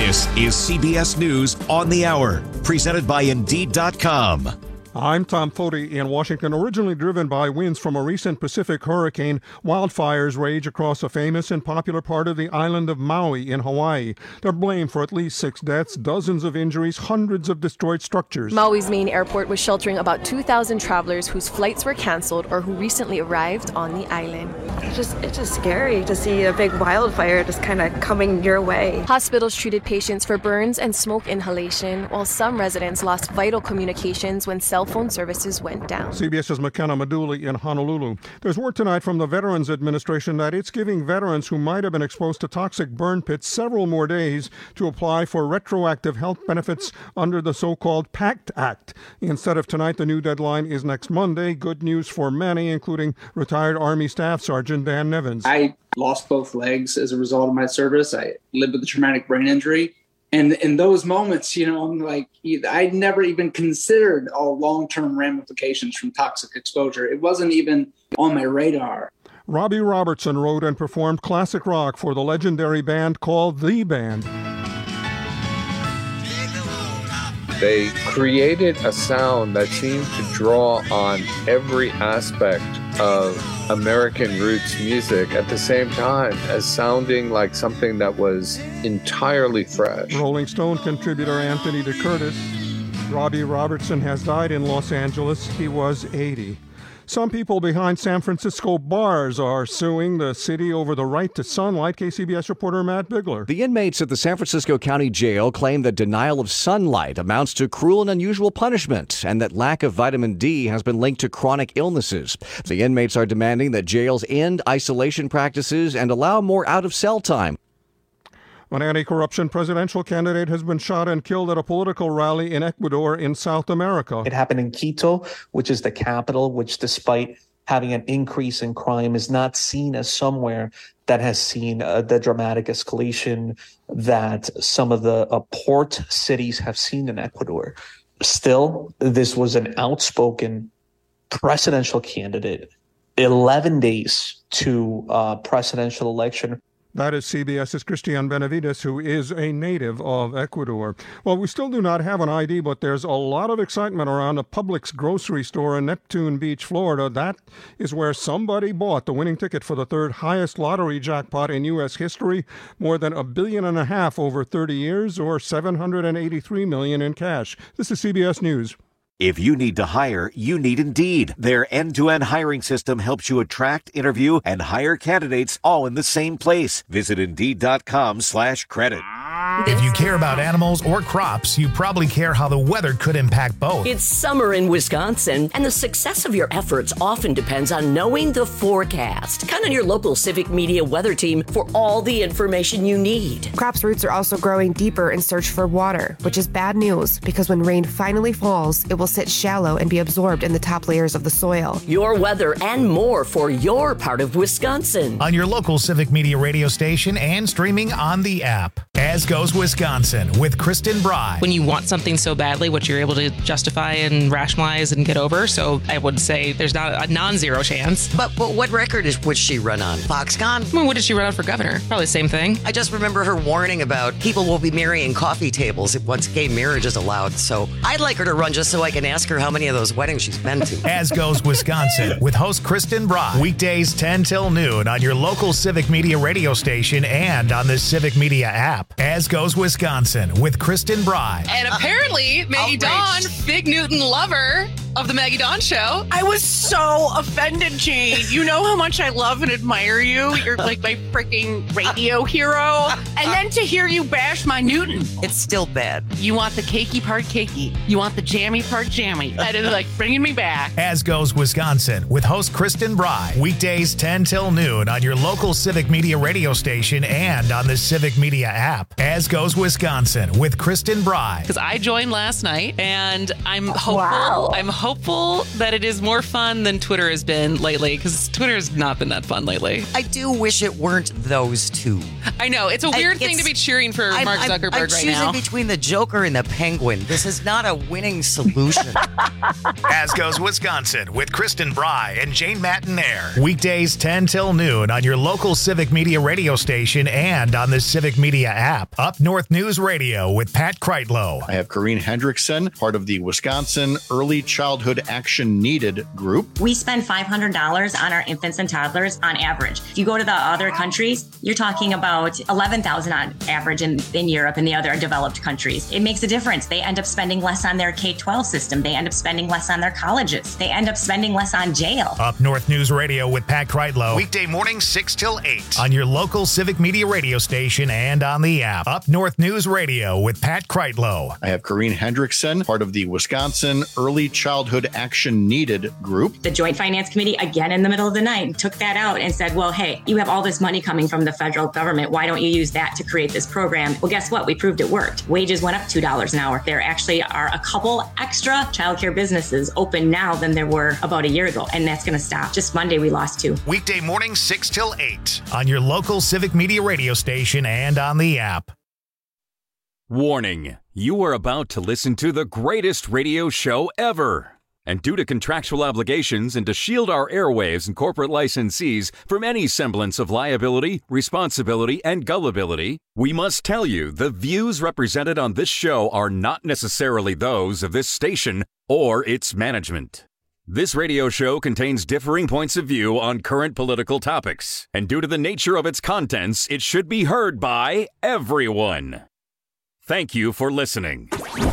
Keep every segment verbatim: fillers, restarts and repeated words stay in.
This is C B S News on the Hour, presented by Indeed dot com. I'm Tom Foti in Washington. Originally driven by winds from a recent Pacific hurricane, wildfires rage across a famous and popular part of the island of Maui in Hawaii. They're blamed for at least six deaths, dozens of injuries, hundreds of destroyed structures. Maui's main airport was sheltering about two thousand travelers whose flights were canceled or who recently arrived on the island. It's just, it's just scary to see a big wildfire just kind of coming your way. Hospitals treated patients for burns and smoke inhalation, while some residents lost vital communications when cell phone services went down. CBS's McKenna Maduli in Honolulu. There's word tonight from the Veterans Administration that it's giving veterans who might have been exposed to toxic burn pits several more days to apply for retroactive health benefits under the so-called PACT Act. Instead of tonight, the new deadline is next Monday. Good news for many, including retired Army Staff Sergeant Dan Nevins. I lost both legs as a result of my service. I lived with a traumatic brain injury. And in those moments, you know, I'm like, I'd never even considered all long-term ramifications from toxic exposure. It wasn't even on my radar. Robbie Robertson wrote and performed classic rock for the legendary band called The Band. They created a sound that seemed to draw on every aspect of American roots music at the same time as sounding like something that was entirely fresh. Rolling Stone contributor Anthony DeCurtis. Robbie Robertson has died in Los Angeles. He was eighty. Some people behind San Francisco bars are suing the city over the right to sunlight. K C B S reporter Matt Bigler. The inmates at the San Francisco County Jail claim that denial of sunlight amounts to cruel and unusual punishment, and that lack of vitamin D has been linked to chronic illnesses. The inmates are demanding that jails end isolation practices and allow more out-of-cell time. An anti-corruption presidential candidate has been shot and killed at a political rally in Ecuador in South America. It happened in Quito, which is the capital, which despite having an increase in crime is not seen as somewhere that has seen uh, the dramatic escalation that some of the uh, port cities have seen in Ecuador. Still, this was an outspoken presidential candidate, eleven days to uh, presidential election. That is CBS's Christian Benavides, who is a native of Ecuador. Well, we still do not have an I D, but there's a lot of excitement around a Publix grocery store in Neptune Beach, Florida. That is where somebody bought the winning ticket for the third highest lottery jackpot in U S history, more than a billion and a half over thirty years, or seven hundred eighty-three million dollars in cash. This is C B S News. If you need to hire, you need Indeed. Their end-to-end hiring system helps you attract, interview, and hire candidates all in the same place. Visit Indeed.com slash credit. If you care about animals or crops, you probably care how the weather could impact both. It's summer in Wisconsin, and the success of your efforts often depends on knowing the forecast. Count on your local Civic Media weather team for all the information you need. Crops' roots are also growing deeper in search for water, which is bad news because when rain finally falls, it will sit shallow and be absorbed in the top layers of the soil. Your weather and more for your part of Wisconsin. On your local Civic Media radio station and streaming on the app. As goes Wisconsin with Kristen Bry. When you want something so badly, what you're able to justify and rationalize and get over. So I would say there's not a non-zero chance. But, but what record is would she run on? Foxconn? I mean, what did she run on for governor? Probably the same thing. I just remember her warning about people will be marrying coffee tables if once gay marriage is allowed. So I'd like her to run just so I can ask her how many of those weddings she's been to. As goes Wisconsin with host Kristen Bry. Weekdays ten till noon on your local Civic Media radio station and on the Civic Media app. As goes Wisconsin with Kristen Bry. And apparently, Maggie Dawn, Big Newton lover of the Maggie Dawn Show. I was so offended, Jane. You know how much I love and admire you. You're like my freaking radio hero. And then to hear you bash my Newton. It's still bad. You want the cakey part cakey. You want the jammy part jammy. That is like bringing me back. As goes Wisconsin with host Kristen Bry. Weekdays ten till noon on your local Civic Media radio station and on the Civic Media app. As goes Wisconsin with Kristen Bry. Because I joined last night and I'm hopeful. Wow. I'm hopeful hopeful that it is more fun than Twitter has been lately, because Twitter has not been that fun lately. I do wish it weren't those two. I know. It's a weird I, thing to be cheering for I'm, Mark I'm, Zuckerberg I'm right choosing now. between the Joker and the Penguin. This is not a winning solution. As Goes Wisconsin with Kristen Bry and Jane Matinaire. Weekdays ten till noon on your local Civic Media radio station and on the Civic Media app. Up North News Radio with Pat Kreitlow. I have Corrine Hendrickson, part of the Wisconsin Early Childhood Action Needed group. We spend five hundred dollars on our infants and toddlers on average. If you go to the other countries, you're talking about eleven thousand dollars on average in, in Europe and the other developed countries. It makes a difference. They end up spending less on their K twelve system. They end up spending less on their colleges. They end up spending less on jail. Up North News Radio with Pat Kreitlow. Weekday mornings six till eight on your local Civic Media radio station and on the app. Up North News Radio with Pat Kreitlow. I have Corrine Hendrickson, part of the Wisconsin Early Childhood Action Needed group. The Joint Finance Committee, again in the middle of the night, took that out and said, well, hey, you have all this money coming from the federal government. Why don't you use that to create this program? Well, guess what? We proved it worked. Wages went up two dollars an hour. There actually are a couple extra childcare businesses open now than there were about a year ago, and that's going to stop. Just Monday, we lost two. Weekday mornings six till eight on your local Civic Media radio station and on the app. Warning, you are about to listen to the greatest radio show ever. And due to contractual obligations and to shield our airwaves and corporate licensees from any semblance of liability, responsibility, and gullibility, we must tell you the views represented on this show are not necessarily those of this station or its management. This radio show contains differing points of view on current political topics, and due to the nature of its contents, it should be heard by everyone. Thank you for listening.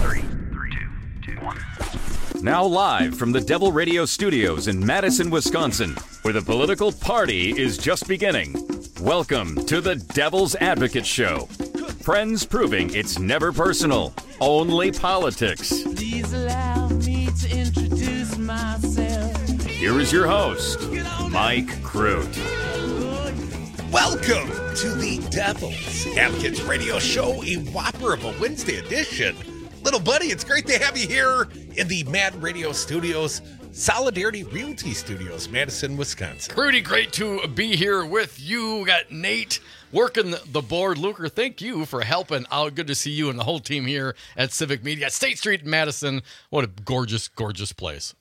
Now live from the Devil Radio Studios in Madison, Wisconsin, where the political party is just beginning. Welcome to the Devil's Advocate Show. Friends proving it's never personal, only politics. Please allow me to introduce myself. Here is your host, Mike Crute. Welcome to the Devil's Advocates Radio Show, a whopper of a Wednesday edition. Little buddy, it's great to have you here in the Mad Radio Studios, Solidarity Realty Studios, Madison, Wisconsin. Pretty great to be here with you. We got Nate working the board. Luker, thank you for helping out. Good to see you and the whole team here at Civic Media, State Street in Madison. What a gorgeous, gorgeous place.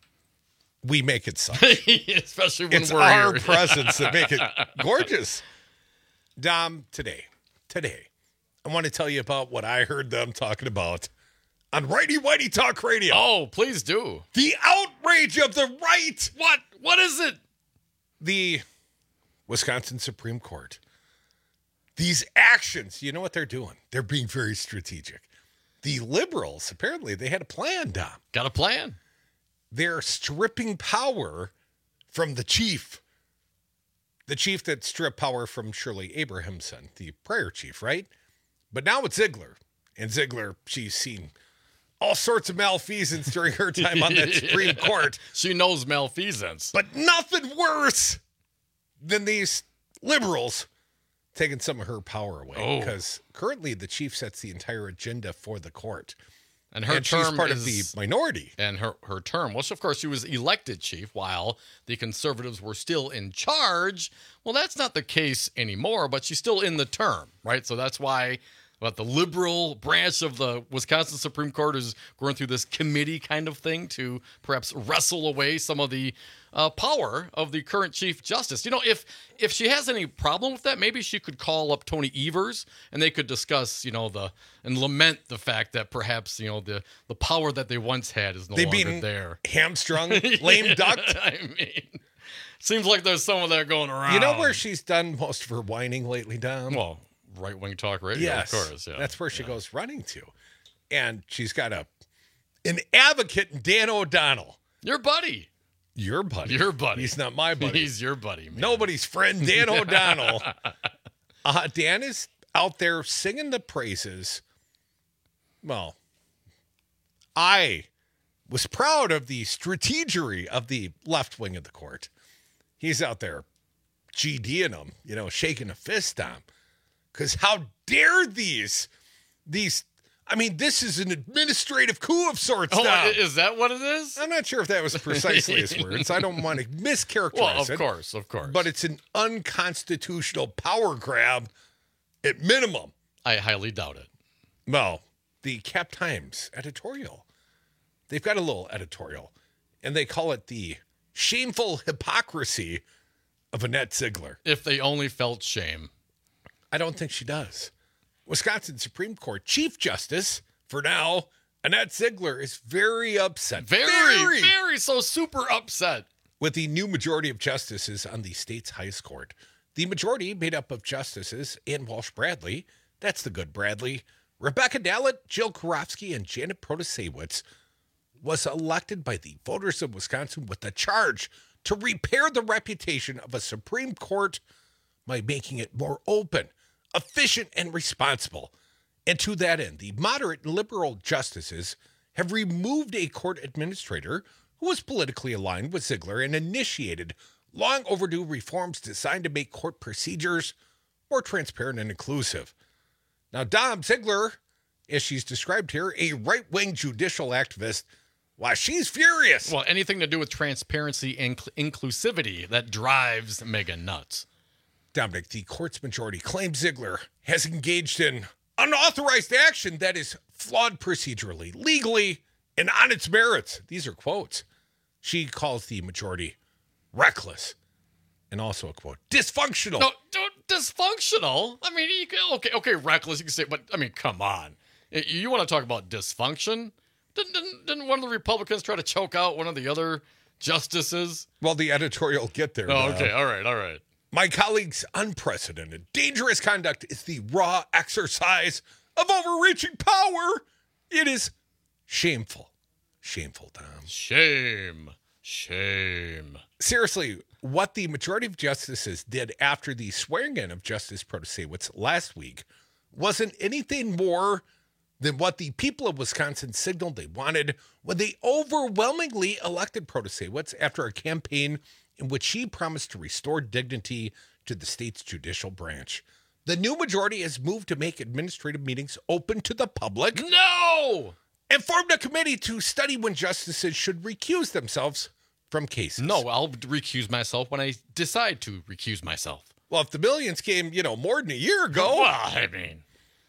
We make it such. Especially when it's we're our here. presence that make it gorgeous. Dom, today, today, I want to tell you about what I heard them talking about on Righty Whitey Talk Radio. Oh, please do. The outrage of the right. What? What is it? The Wisconsin Supreme Court. These actions, you know what they're doing? They're being very strategic. The liberals, apparently, they had a plan, Dom. Got a plan. They're stripping power from the chief. The chief that stripped power from Shirley Abrahamson, the prior chief, right? But now it's Ziegler. And Ziegler, she's seen all sorts of malfeasance during her time on that Supreme Court. She knows malfeasance. But nothing worse than these liberals taking some of her power away. Oh. Because currently the chief sets the entire agenda for the court. And her and term she's part is, of the minority. And her, her term, well, of course, she was elected chief while the conservatives were still in charge. Well, that's not the case anymore, but she's still in the term, right? So that's why but the liberal branch of the Wisconsin Supreme Court is going through this committee kind of thing to perhaps wrestle away some of the uh, power of the current Chief Justice. You know, if if she has any problem with that, maybe she could call up Tony Evers and they could discuss, you know, the and lament the fact that perhaps, you know, the, the power that they once had is no They've longer been there. Hamstrung, lame ducked. I mean, seems like there's some of that going around. You know where she's done most of her whining lately, Dom? Well, Right-wing talk radio, yes, of course. Yeah. That's where she yeah. goes running to. And she's got a an advocate in Dan O'Donnell. Your buddy. Your buddy. Your buddy. He's not my buddy. He's your buddy, man. Nobody's friend, Dan O'Donnell. uh, Dan is out there singing the praises. Well, I was proud of the strategery of the left wing of the court. He's out there G D-ing them, you know, shaking a fist on them. Because how dare these, these, I mean, this is an administrative coup of sorts Oh, now. is that what it is? I'm not sure if that was precisely his words. I don't want to mischaracterize Well, of it. course, of course. But it's an unconstitutional power grab at minimum. I highly doubt it. Well, the Cap Times editorial, they've got a little editorial, and they call it the shameful hypocrisy of Annette Ziegler. If they only felt shame. I don't think she does. Wisconsin Supreme Court Chief Justice, for now, Annette Ziegler, is very upset. Very, very, very so super upset. With the new majority of justices on the state's highest court. The majority made up of justices Ann Walsh Bradley, that's the good Bradley, Rebecca Dallett, Jill Karofsky, and Janet Protasewicz, was elected by the voters of Wisconsin with the charge to repair the reputation of a Supreme Court by making it more open, efficient, and responsible. And to that end, the moderate and liberal justices have removed a court administrator who was politically aligned with Ziegler and initiated long overdue reforms designed to make court procedures more transparent and inclusive. Now, Dom Ziegler, as she's described here, a right-wing judicial activist, well, she's furious. Well, anything to do with transparency and cl- inclusivity, that drives Megan nuts. Dominic, the court's majority claims Ziegler has engaged in unauthorized action that is flawed procedurally, legally, and on its merits. These are quotes. She calls the majority reckless and also a quote, dysfunctional. No, don't, dysfunctional? I mean, you can, okay, okay, reckless, you can say, but I mean, come on. You want to talk about dysfunction? Didn't, didn't, didn't one of the Republicans try to choke out one of the other justices? Well, the editorial will get there. Oh, now. okay, all right, all right. My colleague's unprecedented, dangerous conduct is the raw exercise of overreaching power. It is shameful. Shameful, Tom. Shame. Shame. Seriously, what the majority of justices did after the swearing-in of Justice Protasewicz last week wasn't anything more than what the people of Wisconsin signaled they wanted when they overwhelmingly elected Protasewicz after a campaign in which she promised to restore dignity to the state's judicial branch. The new majority has moved to make administrative meetings open to the public. No! And formed a committee to study when justices should recuse themselves from cases. No, I'll recuse myself when I decide to recuse myself. Well, if the millions came, you know, more than a year ago. Well, I mean.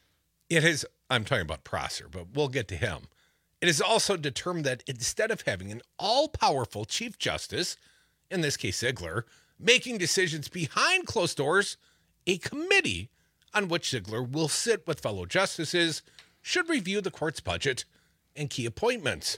It has, I'm talking about Prosser, but we'll get to him. It is also determined that instead of having an all-powerful Chief Justice, in this case Ziegler, making decisions behind closed doors, a committee on which Ziegler will sit with fellow justices should review the court's budget and key appointments.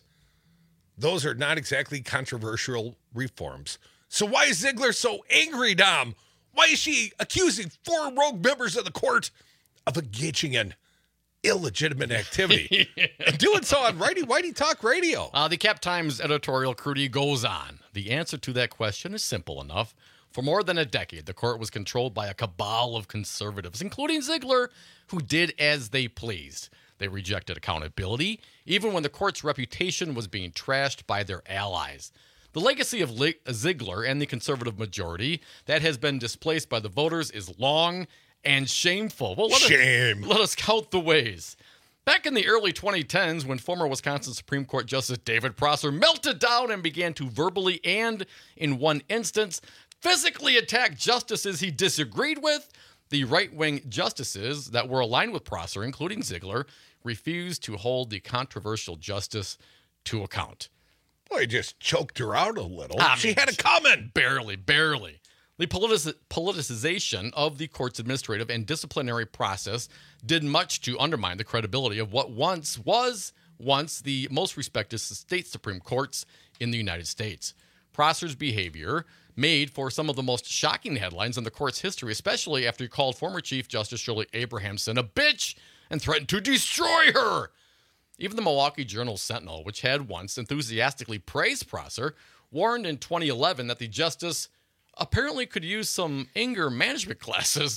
Those are not exactly controversial reforms. So why is Ziegler so angry, Dom? Why is she accusing four rogue members of the court of engaging in illegitimate activity? And doing so on Righty Whitey Talk Radio. Uh, the Cap Times editorial Crudy goes on. The answer to that question is simple enough. For more than a decade, the court was controlled by a cabal of conservatives, including Ziegler, who did as they pleased. They rejected accountability, even when the court's reputation was being trashed by their allies. The legacy of Le- Ziegler and the conservative majority that has been displaced by the voters is long and shameful. Well, let Shame. Us, let us count the ways. Back in the early twenty tens, when former Wisconsin Supreme Court Justice David Prosser melted down and began to verbally and, in one instance, physically attack justices he disagreed with, the right-wing justices that were aligned with Prosser, including Ziegler, refused to hold the controversial justice to account. Boy, he just choked her out a little. I she mean, had it coming. Barely, barely. The politic- politicization of the court's administrative and disciplinary process did much to undermine the credibility of what once was once the most respected state Supreme Courts in the United States. Prosser's behavior made for some of the most shocking headlines in the court's history, especially after he called former Chief Justice Shirley Abrahamson a bitch and threatened to destroy her. Even the Milwaukee Journal-Sentinel, which had once enthusiastically praised Prosser, warned in twenty eleven that the justice apparently could use some anger management classes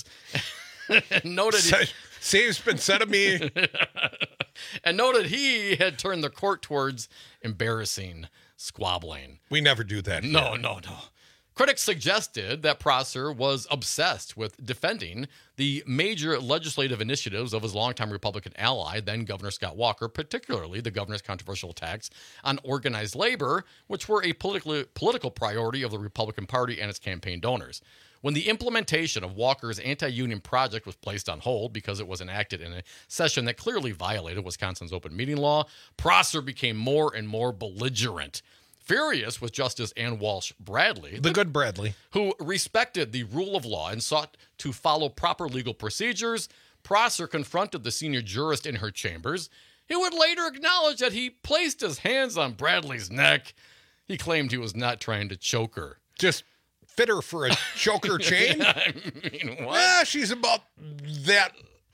and noted he, Same's been said of me. and noted he had turned the court towards embarrassing squabbling. We never do that. No, no, no. Critics suggested that Prosser was obsessed with defending the major legislative initiatives of his longtime Republican ally, then Governor Scott Walker, particularly the governor's controversial attacks on organized labor, which were a political political priority of the Republican Party and its campaign donors. When the implementation of Walker's anti-union project was placed on hold because it was enacted in a session that clearly violated Wisconsin's open meeting law, Prosser became more and more belligerent. Furious with Justice Ann Walsh Bradley, the good Bradley, who respected the rule of law and sought to follow proper legal procedures, Prosser confronted the senior jurist in her chambers. He would later acknowledge that he placed his hands on Bradley's neck. He claimed he was not trying to choke her. Just fit her for a choker chain? I mean, what? Yeah, she's about that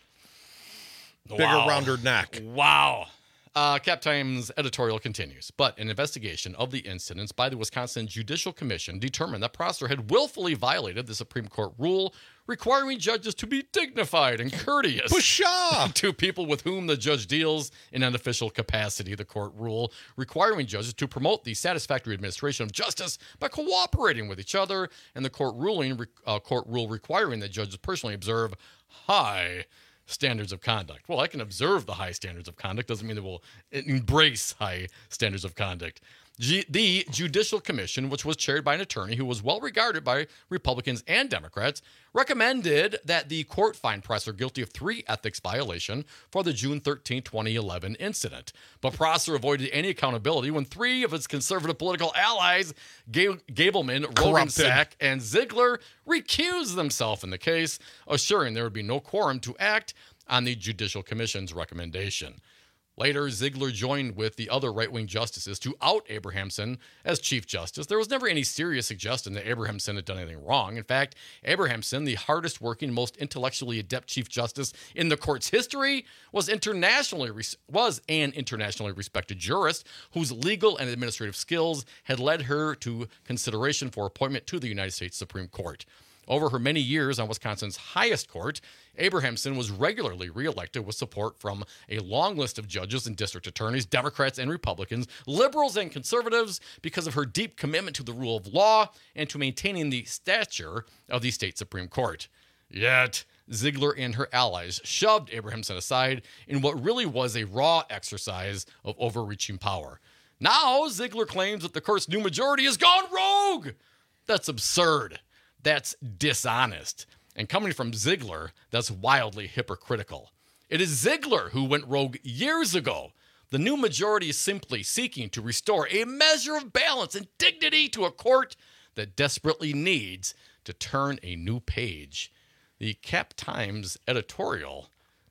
bigger, Wow. rounder neck. Wow. Uh, Cap Times editorial continues, but an investigation of the incidents by the Wisconsin Judicial Commission determined that Prosser had willfully violated the Supreme Court rule requiring judges to be dignified and courteous Pshaw! to people with whom the judge deals in an official capacity. The court rule requiring judges to promote the satisfactory administration of justice by cooperating with each other, and the court ruling uh, court rule requiring that judges personally observe high standards of conduct. Well, I can observe the high standards of conduct. Doesn't mean that we'll embrace high standards of conduct. G- the Judicial Commission, which was chaired by an attorney who was well regarded by Republicans and Democrats, recommended that the court find Prosser guilty of three ethics violations for the June thirteenth, twenty eleven incident. But Prosser avoided any accountability when three of his conservative political allies, Ga- Gableman, Rogensack, and Ziegler, recused themselves in the case, assuring there would be no quorum to act on the Judicial Commission's recommendation. Later, Ziegler joined with the other right-wing justices to out Abrahamson as Chief Justice. There was never any serious suggestion that Abrahamson had done anything wrong. In fact, Abrahamson, the hardest-working, most intellectually adept Chief Justice in the court's history, was internationally res- was an internationally respected jurist whose legal and administrative skills had led her to consideration for appointment to the United States Supreme Court. Over her many years on Wisconsin's highest court, Abrahamson was regularly reelected with support from a long list of judges and district attorneys, Democrats and Republicans, liberals and conservatives, because of her deep commitment to the rule of law and to maintaining the stature of the state Supreme Court. Yet, Ziegler and her allies shoved Abrahamson aside in what really was a raw exercise of overreaching power. Now, Ziegler claims that the court's new majority has gone rogue. That's absurd. That's dishonest. And coming from Ziegler, that's wildly hypocritical. It is Ziegler who went rogue years ago. The new majority is simply seeking to restore a measure of balance and dignity to a court that desperately needs to turn a new page. The Cap Times editorial,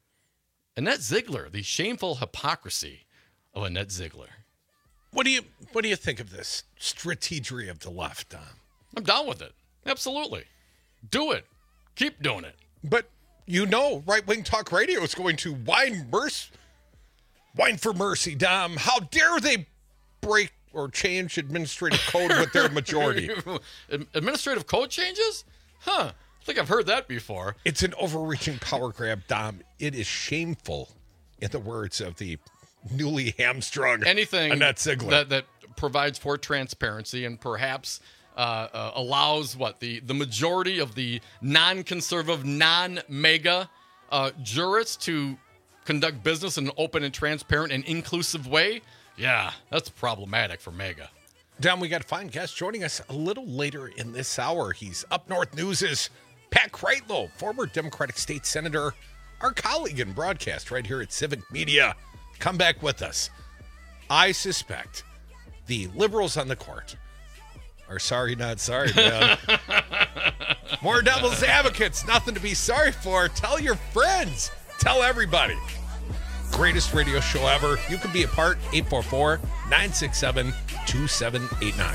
Annette Ziegler, the shameful hypocrisy of Annette Ziegler. What do you what do you think of this strategery of the left, Dom? I'm down with it. Absolutely. Do it. Keep doing it. But you know, right-wing talk radio is going to whine mercy, whine for mercy, Dom. How dare they break or change administrative code with their majority? Administrative code changes? Huh. I think I've heard that before. It's an overreaching power grab, Dom. It is shameful, in the words of the newly hamstrung Anything Annette Ziegler. That, that provides for transparency and perhaps uh, uh, allows what the, the majority of the non-conservative, non-mega uh, jurists to conduct business in an open and transparent and inclusive way. Yeah, that's problematic for mega. Dom, we got a fine guest joining us a little later in this hour. He's Up North News' Pat Kreitlow, former Democratic State Senator, our colleague in broadcast right here at Civic Media. Come back with us. I suspect the liberals on the court are sorry, not sorry, man. More devil's advocates, nothing to be sorry for. Tell your friends. Tell everybody. Greatest radio show ever. You can be a part. eight four four, nine six seven, two seven eight nine.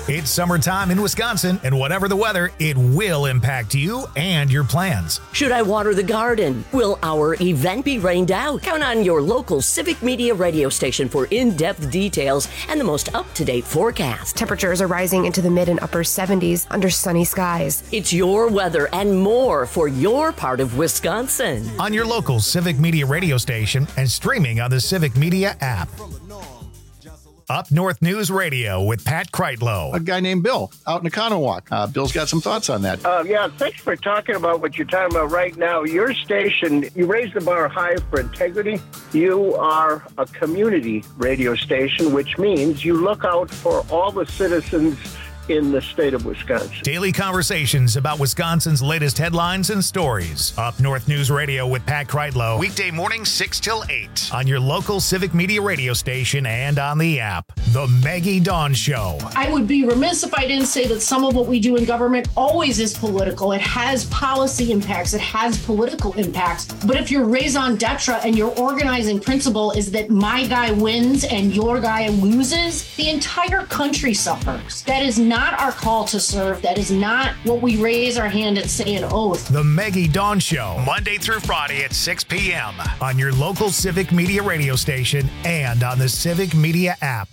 It's summertime in Wisconsin, and whatever the weather, it will impact you and your plans. Should I water the garden? Will our event be rained out? Count on your local Civic Media radio station for in-depth details and the most up-to-date forecast. Temperatures are rising into the mid and upper seventies under sunny skies. It's your weather and more for your part of Wisconsin. On your local Civic Media radio station and streaming on the Civic Media app. Up North News Radio with Pat Kreitlow. A guy named Bill out in Economowoc. Uh, Bill's got some thoughts on that. Uh, yeah, thanks for talking about what you're talking about right now. Your station, you raise the bar high for integrity. You are a community radio station, which means you look out for all the citizens in the state of Wisconsin. Daily conversations about Wisconsin's latest headlines and stories. Up North News Radio with Pat Kreitlow. Weekday mornings six till eight. On your local Civic Media radio station and on the app. The Maggie Dawn Show. I would be remiss if I didn't say that some of what we do in government always is political. It has policy impacts. It has political impacts. But if your raison d'etre and your organizing principle is that my guy wins and your guy loses, the entire country suffers. That is not not our call to serve. That is not what we raise our hand and say an oath. The Maggie Dawn Show, Monday through Friday at six p.m. on your local Civic Media radio station and on the Civic Media app.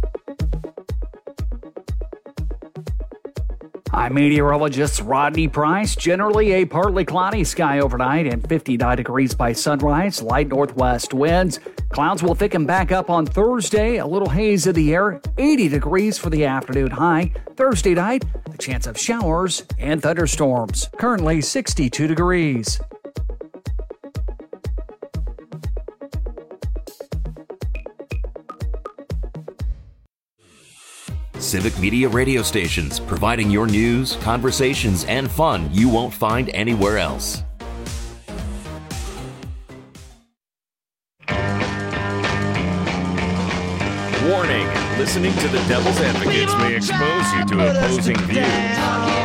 I'm meteorologist Rodney Price. Generally a partly cloudy sky overnight and fifty-nine degrees by sunrise, light northwest winds. Clouds will thicken back up on Thursday, a little haze in the air, eighty degrees for the afternoon high. Thursday night, a chance of showers and thunderstorms. Currently sixty-two degrees. Civic Media radio stations, providing your news, conversations, and fun you won't find anywhere else. Warning, listening to the Devil's Advocates may expose you to opposing views.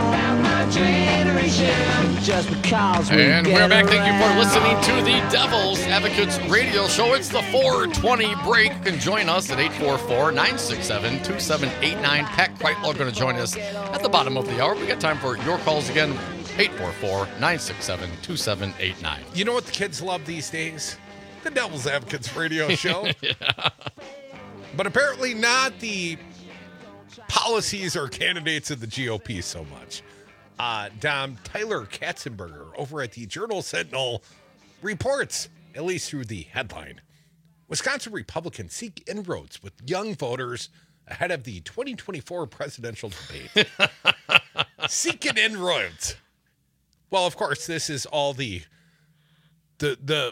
And we're back. Thank you for listening to the Devil's Advocates radio show. It's the four twenty break. You can join us at eight four four, nine six seven, two seven eight nine. Pat Kreitlow going to join us at the bottom of the hour. We got time for your calls again. eight four four, nine six seven, two seven eight nine. You know what the kids love these days? The Devil's Advocates radio show. Yeah. But apparently not the policies or candidates of the G O P so much. Uh, Dom Tyler Katzenberger over at the Journal Sentinel reports, at least through the headline, Wisconsin Republicans seek inroads with young voters ahead of the twenty twenty-four presidential debate. Seeking inroads. Well, of course, this is all the the the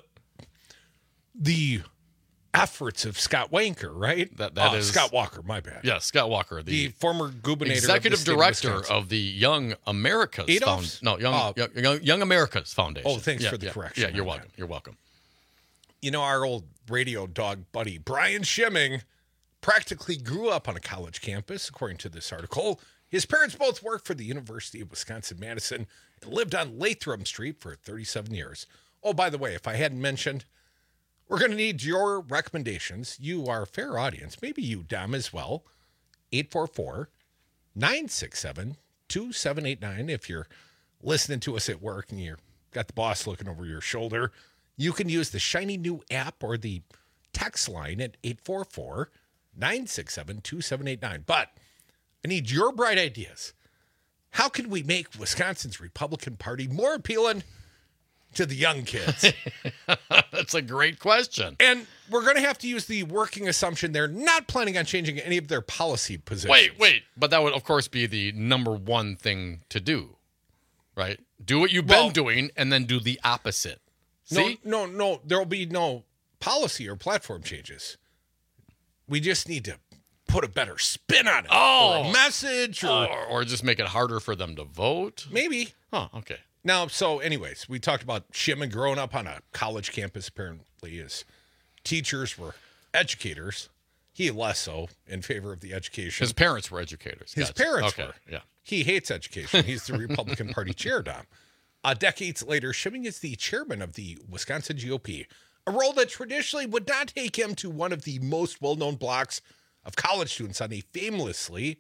the efforts of Scott Wanker, right? That that oh, is Scott Walker. My bad. Yeah, Scott Walker, the, the former gubernator, executive of the director of, of the Young Americas Foundation. No, Young, uh, young, young Young Americas Foundation. Oh, thanks yeah, for the yeah, correction. Yeah, you're My welcome. bad. You're welcome. You know, our old radio dog buddy Brian Schimming practically grew up on a college campus, according to this article. His parents both worked for the University of Wisconsin-Madison and lived on Latham Street for thirty-seven years. Oh, by the way, if I hadn't mentioned, we're going to need your recommendations. You are a fair audience. Maybe you, Dom, as well. eight four four, nine six seven, two seven eight nine. If you're listening to us at work and you've got the boss looking over your shoulder, you can use the shiny new app or the text line at eight four four, nine six seven, two seven eight nine. But I need your bright ideas. How can we make Wisconsin's Republican Party more appealing to the young kids? That's a great question. And we're going to have to use the working assumption they're not planning on changing any of their policy positions. Wait, wait. But that would, of course, be the number one thing to do, right? Do what you've Well, been doing and then do the opposite. See? No, no, no. There will be no policy or platform changes. We just need to put a better spin on it. Oh. Or a message or, Or, or just make it harder for them to vote. maybe. Oh, okay. Now, so anyways, we talked about Schimming growing up on a college campus. Apparently his teachers were educators. He less so in favor of the education. His parents were educators. His Gotcha. parents Okay, were. yeah. He hates education. He's the Republican Party chair, Dom. Uh, decades later, Schimming is the chairman of the Wisconsin G O P, a role that traditionally would not take him to one of the most well-known blocks of college students on a famously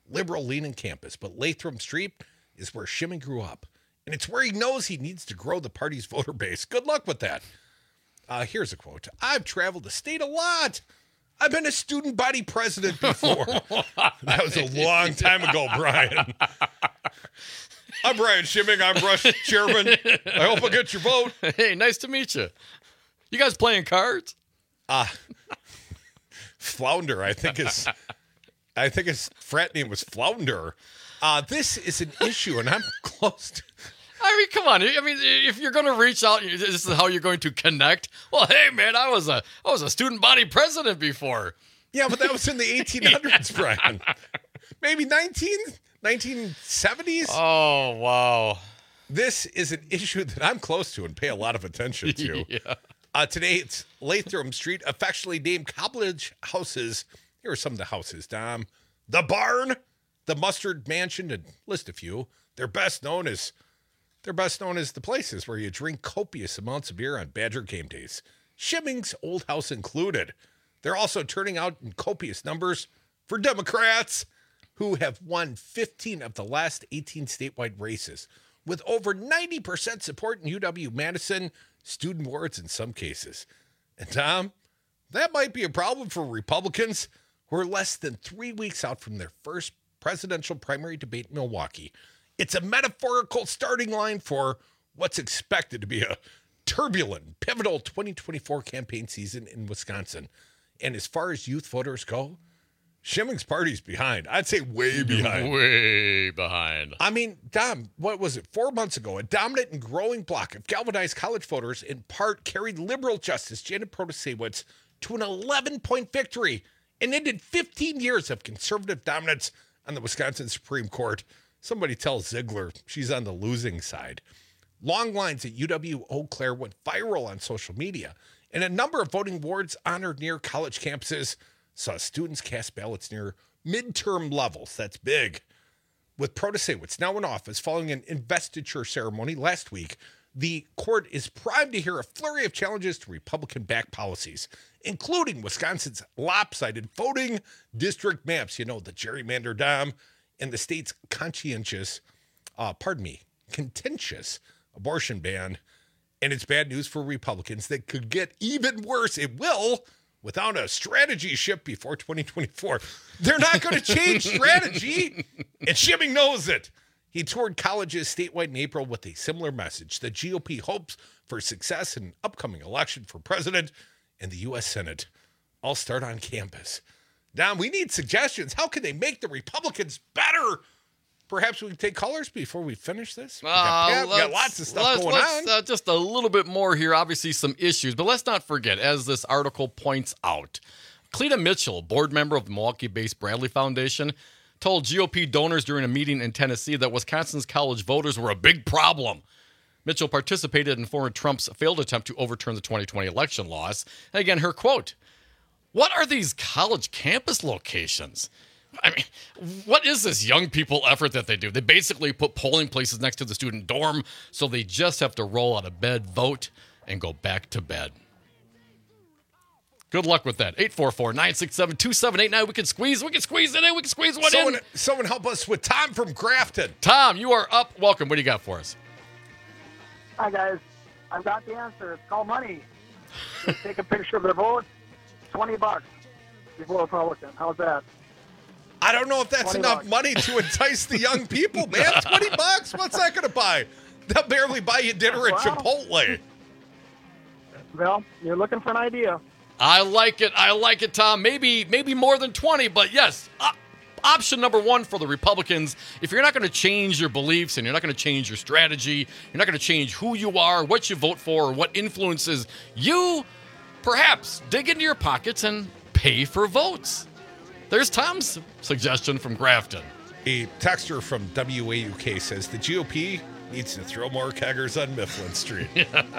liberal-leaning campus, but Latham Street is where Schimming grew up, and it's where he knows he needs to grow the party's voter base. Good luck with that. Uh, here's a quote. I've traveled the state a lot. I've been a student body president before. That was a long time ago, Brian. I'm Brian Schimming. I'm Rush chairman. I hope I get your vote. Hey, nice to meet you. You guys playing cards? Uh, Flounder, I think his, I think his frat name was Flounder. Uh, this is an issue, and I'm close to... I mean, come on. I mean, if you're going to reach out, this is how you're going to connect. Well, hey, man, I was a I was a student body president before. Yeah, but that was in the eighteen hundreds, Brian. Maybe nineteen, nineteen seventies? Oh, wow. This is an issue that I'm close to and pay a lot of attention to. Yeah. Uh, today, it's Latham Street, affectionately named College Houses. Here are some of the houses, Dom. The Barn, the Mustard Mansion, and list a few. They're best known as... They're best known as the places where you drink copious amounts of beer on Badger game days. Schimming's old house included. They're also turning out in copious numbers for Democrats, who have won fifteen of the last eighteen statewide races, with over ninety percent support in U W-Madison, student wards in some cases. And Tom, that might be a problem for Republicans who are less than three weeks out from their first presidential primary debate in Milwaukee. It's a metaphorical starting line for what's expected to be a turbulent, pivotal twenty twenty-four campaign season in Wisconsin. And as far as youth voters go, Schimming's party's behind. I'd say way behind. Way behind. I mean, Dom, what was it? Four months ago, a dominant and growing block of galvanized college voters in part carried liberal Justice Janet Protasewicz to an eleven-point victory and ended fifteen years of conservative dominance on the Wisconsin Supreme Court. Somebody tell Ziegler she's on the losing side. Long lines at U W-Eau Claire went viral on social media, and a number of voting wards honored near college campuses saw students cast ballots near midterm levels. That's big. With Protasewicz now in office following an investiture ceremony last week, the court is primed to hear a flurry of challenges to Republican-backed policies, including Wisconsin's lopsided voting district maps. You know, the gerrymander, Dom, and the state's conscientious, uh, pardon me, contentious abortion ban. And it's bad news for Republicans that could get even worse. It will without a strategy shift before twenty twenty-four. They're not going to change strategy, and Schimming knows it. He toured colleges statewide in April with a similar message. The G O P hopes for success in an upcoming election for president and the U S Senate. All start on campus. Dom, we need suggestions. How can they make the Republicans better? Perhaps we can take callers before we finish this. We got, Uh, we got lots of stuff let's, going let's, on. Uh, just a little bit more here. Obviously, some issues. But let's not forget, as this article points out, Cleta Mitchell, board member of the Milwaukee-based Bradley Foundation, told G O P donors during a meeting in Tennessee that Wisconsin's college voters were a big problem. Mitchell participated in former Trump's failed attempt to overturn the twenty twenty election laws. And again, her quote, "What are these college campus locations? I mean, what is this young people effort that they do? They basically put polling places next to the student dorm, so they just have to roll out of bed, vote, and go back to bed." Good luck with that. eight four four, nine six seven, two seven eight nine. We can squeeze, we can squeeze it in, we can squeeze one someone, in. Someone help us with Tom from Grafton. Tom, you are up. Welcome. What do you got for us? Hi, guys. I've got the answer. It's called money. Just take a picture of their vote. twenty bucks before Republican. How's that? I don't know if that's enough bucks. money to entice the young people, man. twenty bucks? What's that going to buy? They'll barely buy you dinner at Well, Chipotle. Well, you're looking for an idea. I like it. I like it, Tom. Maybe maybe more than twenty, but yes. Op- option number one for the Republicans, if you're not going to change your beliefs and you're not going to change your strategy, you're not going to change who you are, what you vote for, or what influences you, perhaps dig into your pockets and pay for votes. There's Tom's suggestion from Grafton. A texter from W A U K says the G O P needs to throw more keggers on Mifflin Street.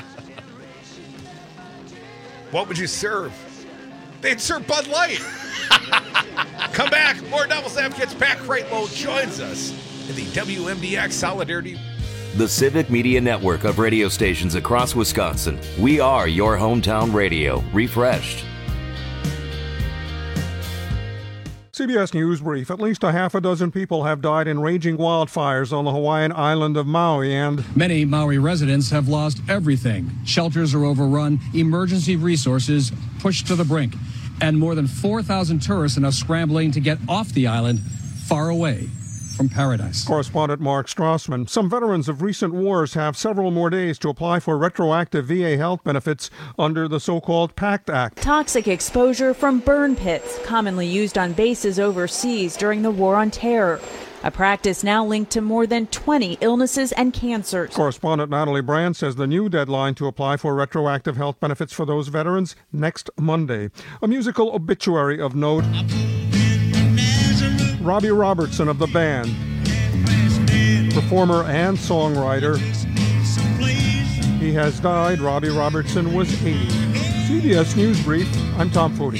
What would you serve? They'd serve Bud Light. Come back. More Devil's Advocates. Pat Kreitlow joins us in the W M B X Solidarity. The Civic Media Network of radio stations across Wisconsin. We are your hometown radio, refreshed. See, C B S News Brief. At least a half a dozen people have died in raging wildfires on the Hawaiian island of Maui, and many Maui residents have lost everything. Shelters are overrun, emergency resources pushed to the brink, and more than four thousand tourists are now scrambling to get off the island far away from paradise. Correspondent Mark Strassman. Some veterans of recent wars have several more days to apply for retroactive V A health benefits under the so-called PACT Act. Toxic exposure from burn pits, commonly used on bases overseas during the War on Terror. A practice now linked to more than twenty illnesses and cancers. Correspondent Natalie Brand says the new deadline to apply for retroactive health benefits for those veterans next Monday. A musical obituary of note. Robbie Robertson of the band, performer and songwriter. He has died. Robbie Robertson was eighty. C B S News Brief, I'm Tom Foti.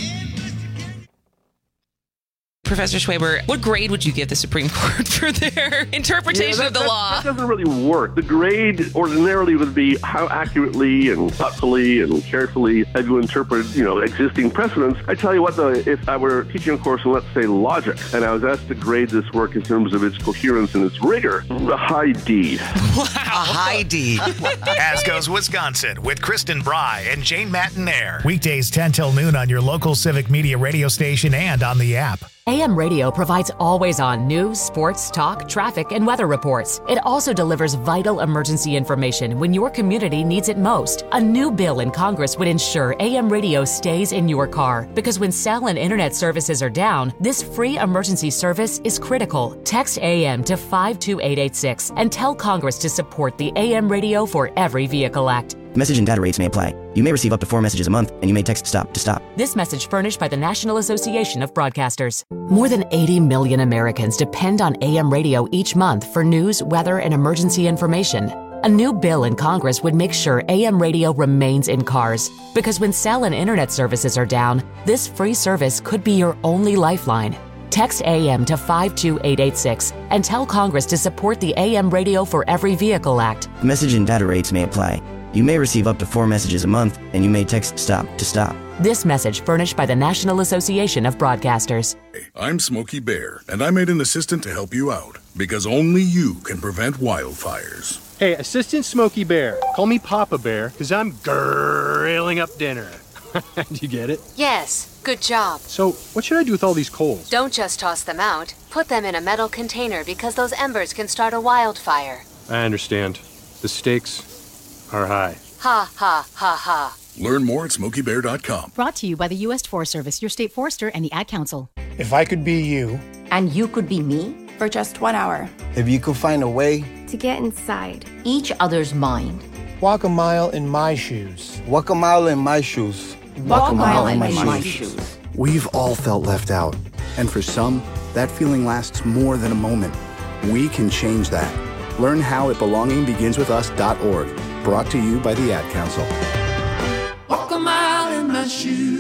Professor Schwaber, what grade would you give the Supreme Court for their interpretation Yeah, that, of the that, law? That doesn't really work. The grade ordinarily would be how accurately and thoughtfully and carefully have you interpreted, you know, existing precedents. I tell you what, though, if I were teaching a course on, let's say, logic, and I was asked to grade this work in terms of its coherence and its rigor, a high D. Wow. A high D. As goes Wisconsin with Kristen Bry and Jane Mattinaire. Weekdays ten till noon on your local Civic Media radio station and on the app. A M Radio provides always-on news, sports, talk, traffic, and weather reports. It also delivers vital emergency information when your community needs it most. A new bill in Congress would ensure A M Radio stays in your car, because when cell and internet services are down, this free emergency service is critical. Text A M to five two eight eight six and tell Congress to support the A M Radio for Every Vehicle Act. Message and data rates may apply. You may receive up to four messages a month, and you may text STOP to stop. This message furnished by the National Association of Broadcasters. More than eighty million Americans depend on A M radio each month for news, weather, and emergency information. A new bill in Congress would make sure A M radio remains in cars, because when cell and internet services are down, this free service could be your only lifeline. Text A M to five two eight eight six and tell Congress to support the A M Radio for Every Vehicle Act. Message and data rates may apply. You may receive up to four messages a month, and you may text STOP to stop. This message furnished by the National Association of Broadcasters. I'm Smokey Bear, and I made an assistant to help you out, because only you can prevent wildfires. Hey, Assistant Smokey Bear, call me Papa Bear, because I'm grilling up dinner. Do you get it? Yes, good job. So, what should I do with all these coals? Don't just toss them out. Put them in a metal container, because those embers can start a wildfire. I understand. The stakes are high. Ha, ha, ha, ha. Learn more at smokey bear dot com. Brought to you by the U S Forest Service, your state forester, and the Ad Council. If I could be you. And you could be me? For just one hour. If you could find a way. To get inside each other's mind. Walk a mile in my shoes. Walk a mile in my shoes. Walk, Walk a mile, mile in, in my, my shoes. shoes. We've all felt left out. And for some, that feeling lasts more than a moment. We can change that. Learn how at belonging begins with us dot org. Brought to you by the Ad Council. Walk a mile in my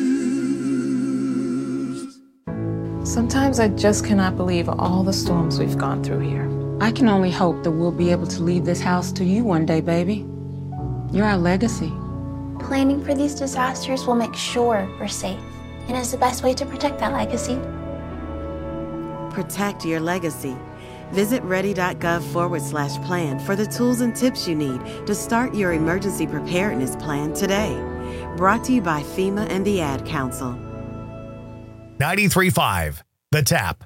shoes. Sometimes I just cannot believe all the storms we've gone through here. I can only hope that we'll be able to leave this house to you one day, baby. You're our legacy. Planning for these disasters will make sure we're safe, and is the best way to protect that legacy. Protect your legacy. Visit ready.gov forward slash plan for the tools and tips you need to start your emergency preparedness plan today. Brought to you by FEMA and the Ad Council. ninety-three point five, The Tap.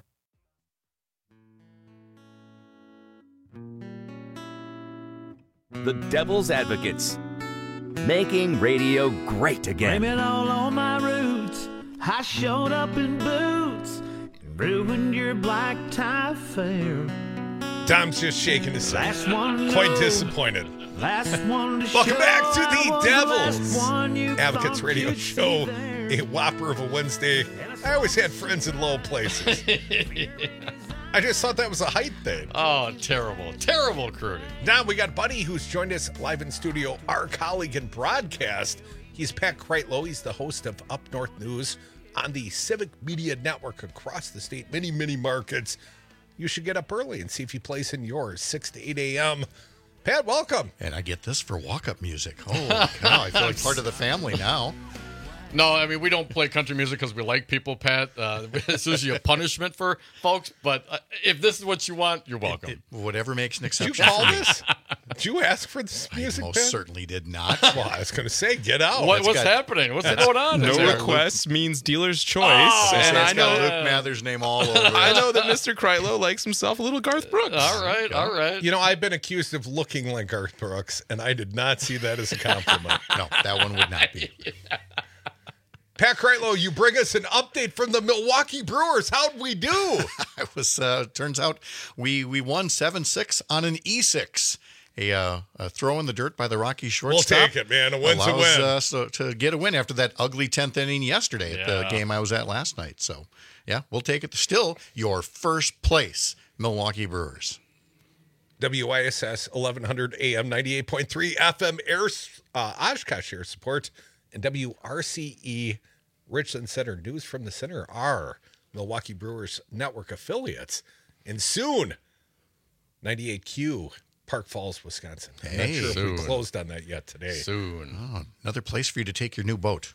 The Devil's Advocates. Making radio great again. Blame it all on my roots. I showed up in boots. Ruined your black tie fair. Tom's just shaking his head. Last one Quite go. disappointed. Last one to Welcome show back to the the Devil's Advocates thought Radio you'd Show. see A whopper of a Wednesday. I always had friends in low places. I just thought that was a height thing. Oh, terrible. Terrible crooning. Now we got Buddy, who's joined us live in studio, our colleague in broadcast. He's Pat Kreitlow. He's the host of Up North News on the Civic Media Network across the state, many, many markets. You should get up early and see if you place in yours, six to eight a.m. Pat, welcome. And I get this for walk-up music. Oh, cow, I feel like part of the family now. No, I mean, we don't play country music because we like people, Pat. Uh, it's usually a punishment for folks. But uh, if this is what you want, you're welcome. It, it, whatever makes an exception. Did you call this? Did you ask for this music, I most Pat? certainly did not. Well, I was going to say, get out. What, It's what's got- happening? What's going on? No there? request means dealer's choice. Oh, and It's I got know Luke Mather's name all over it. I know that Mister Kreitlow likes himself a little Garth Brooks. All right, all right. You know, I've been accused of looking like Garth Brooks, and I did not see that as a compliment. No, that one would not be. Pat Kreitlow, you bring us an update from the Milwaukee Brewers. How'd we do? I was. Uh, turns out we we won seven six on an E six. A, uh, a throw in the dirt by the Rocky shortstop. We'll take it, man. A win's a allows win. us uh, to get a win after that ugly tenth inning yesterday at the Yeah. game I was at last night. So, yeah, we'll take it. Still, your first place, Milwaukee Brewers. W I S S eleven hundred A M ninety-eight point three F M Air uh, Oshkosh Air Support and W R C E Richland Center. News from the Center are Milwaukee Brewers Network affiliates. And soon, ninety-eight Q, Park Falls, Wisconsin. I'm not Hey, sure if soon. we closed on that yet today. Soon. Oh, another place for you to take your new boat.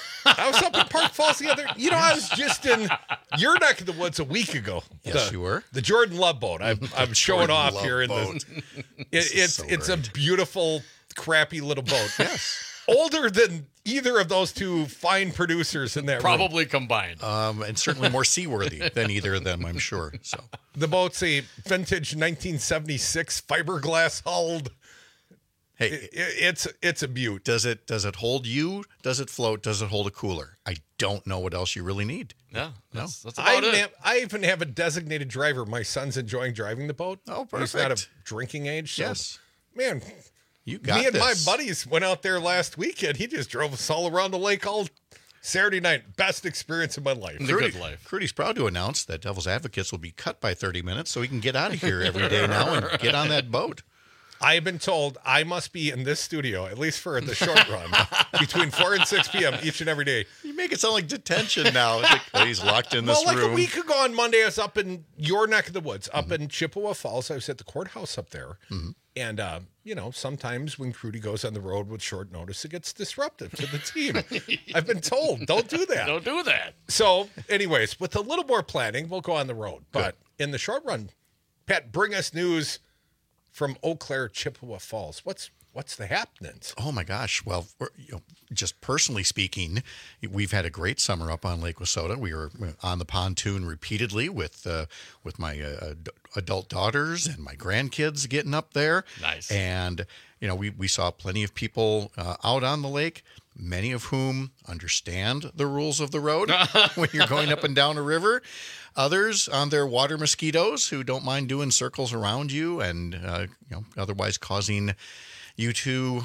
I was up in Park Falls the other, you know, I was just in your neck of the woods a week ago. Yes, the, you were. The Jordan Love boat. I'm, I'm showing Jordan off Love here in boat. the. It, it's so it's a great. beautiful, crappy little boat. Yes. Older than either of those two fine producers in that room. Probably combined. Um, and certainly more seaworthy than either of them, I'm sure. So The boat's a vintage nineteen seventy-six fiberglass hulled. Hey, It, it, it's it's a beaut. does it does it hold you? Does it float? Does it hold a cooler? I don't know what else you really need. Yeah, that's, that's I about even, it. have, I even have a designated driver. My son's enjoying driving the boat. Oh, He's not perfect. of drinking age. So, Yes. man, You got me and my this. buddies went out there last weekend. He just drove us all around the lake all Saturday night. Best experience of my life. The good life. Crudy's proud to announce that Devil's Advocates will be cut by thirty minutes so he can get out of here every day now and get on that boat. I have been told I must be in this studio, at least for the short run, between four and six p.m. each and every day. You make it sound like detention now. It's like, oh, he's locked in this Well, like room. a week ago on Monday, I was up in your neck of the woods, up in Chippewa Falls. I was at the courthouse up there. And, uh, you know, sometimes when Crudy goes on the road with short notice, it gets disruptive to the team. I've been told, don't do that. Don't do that. So, anyways, with a little more planning, we'll go on the road. But in the short run, Pat, bring us news from Eau Claire, Chippewa Falls. What's what's the happenings? Oh my gosh! Well, we're, you know, just personally speaking, we've had a great summer up on Lake Wissota. We were on the pontoon repeatedly with uh, with my uh, adult daughters and my grandkids getting up there. Nice. And you know, we we saw plenty of people uh, out on the lake. Many of whom understand the rules of the road when you're going up and down a river. Others on their water mosquitoes who don't mind doing circles around you and uh, you know, otherwise causing you to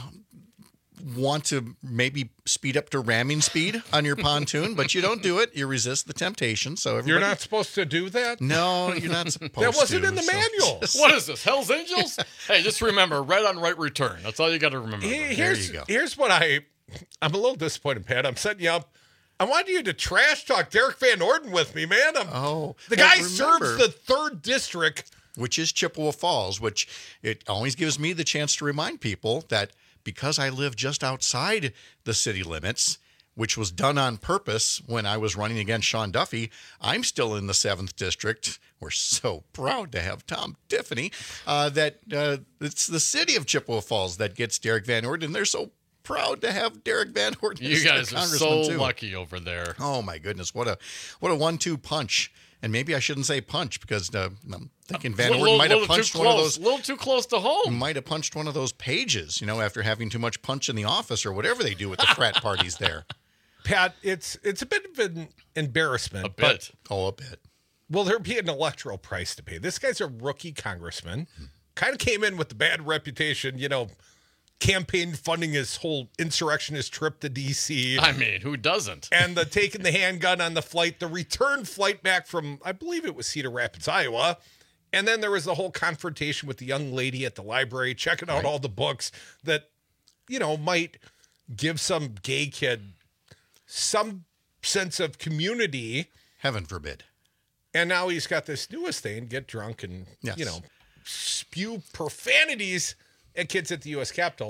want to maybe speed up to ramming speed on your pontoon, but you don't do it. You resist the temptation. So everybody, You're not supposed to do that? No, you're not supposed to. That wasn't in the so manual. just- What is this, Hell's Angels? Hey, just remember, right on right return. That's all you got to remember. He- There Here's, you go. here's what I, I'm a little disappointed, Pat. I'm setting you up. I wanted you to trash talk Derek Van Orden with me, man. I'm, Oh, the well, guy remember- serves the third district. which is Chippewa Falls, which it always gives me the chance to remind people that because I live just outside the city limits, which was done on purpose when I was running against Sean Duffy, I'm still in the seventh district. We're so proud to have Tom Tiffany, uh, that uh, it's the city of Chippewa Falls that gets Derek Van Orden. They're so proud to have Derek Van Orden. You as their guys are congressman, so too. lucky over there. Oh my goodness, what a what a one-two punch. And maybe I shouldn't say punch because uh, I'm thinking Van Little- Orden might have little too punched one of close, those. A little too close to home. Might have punched one of those pages, you know, after having too much punch in the office or whatever they do with the frat parties there. Pat, it's it's a bit of an embarrassment. A but bit. Oh, a bit. will there be an electoral price to pay? This guy's a rookie congressman. Kind of came in with the bad reputation, you know, campaign funding his whole insurrectionist trip to D C. I mean, who doesn't? And the taking the handgun on the flight, the return flight back from, I believe it was Cedar Rapids, Iowa. And then there was the whole confrontation with the young lady at the library, checking out Right. all the books that, you know, might give some gay kid some sense of community. Heaven forbid. And now he's got this newest thing, get drunk and, Yes. you know, spew profanities at kids at the U S Capitol.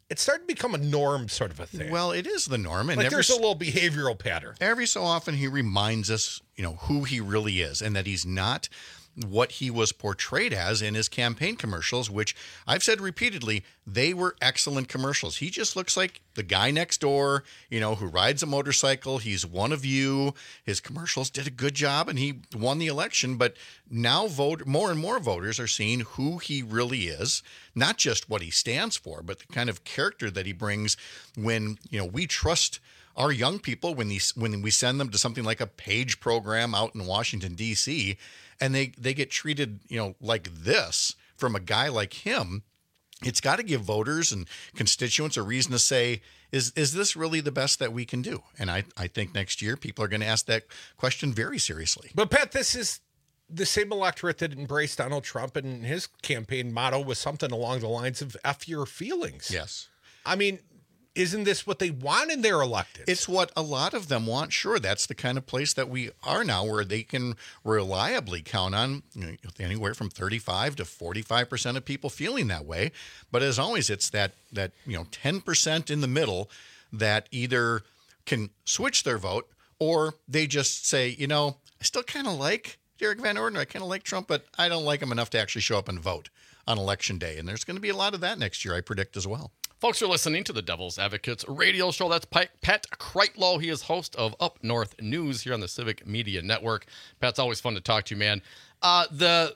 it's starting to become a norm sort of a thing. Well, it is the norm. And like every, there's a little behavioral pattern. Every so often he reminds us, you know, who he really is and that he's not what he was portrayed as in his campaign commercials, which I've said repeatedly, they were excellent commercials. He just looks like the guy next door, you know, who rides a motorcycle. He's one of you. His commercials did a good job and he won the election. But now vote more and more voters are seeing who he really is, not just what he stands for, but the kind of character that he brings when, you know, we trust our young people when these when we send them to something like a PAGE program out in Washington, D C, and they, they get treated, you know, like this from a guy like him. It's got to give voters and constituents a reason to say, is is this really the best that we can do? And I, I think next year people are going to ask that question very seriously. But Pat, this is the same electorate that embraced Donald Trump, and his campaign motto was something along the lines of F your feelings. Yes. I mean, isn't this what they want in their electeds? It's what a lot of them want. Sure, that's the kind of place that we are now, where they can reliably count on, you know, anywhere from thirty-five to forty-five percent of people feeling that way. But as always, it's that that you know ten percent in the middle that either can switch their vote or they just say, you know, I still kind of like Derek Van Orden, I kind of like Trump, but I don't like him enough to actually show up and vote on election day. And there's going to be a lot of that next year, I predict as well. Folks are listening to the Devil's Advocates radio show. That's Pat Kreitlow. He is host of Up North News here on the Civic Media Network. Pat's always fun to talk to you, man. Uh, the,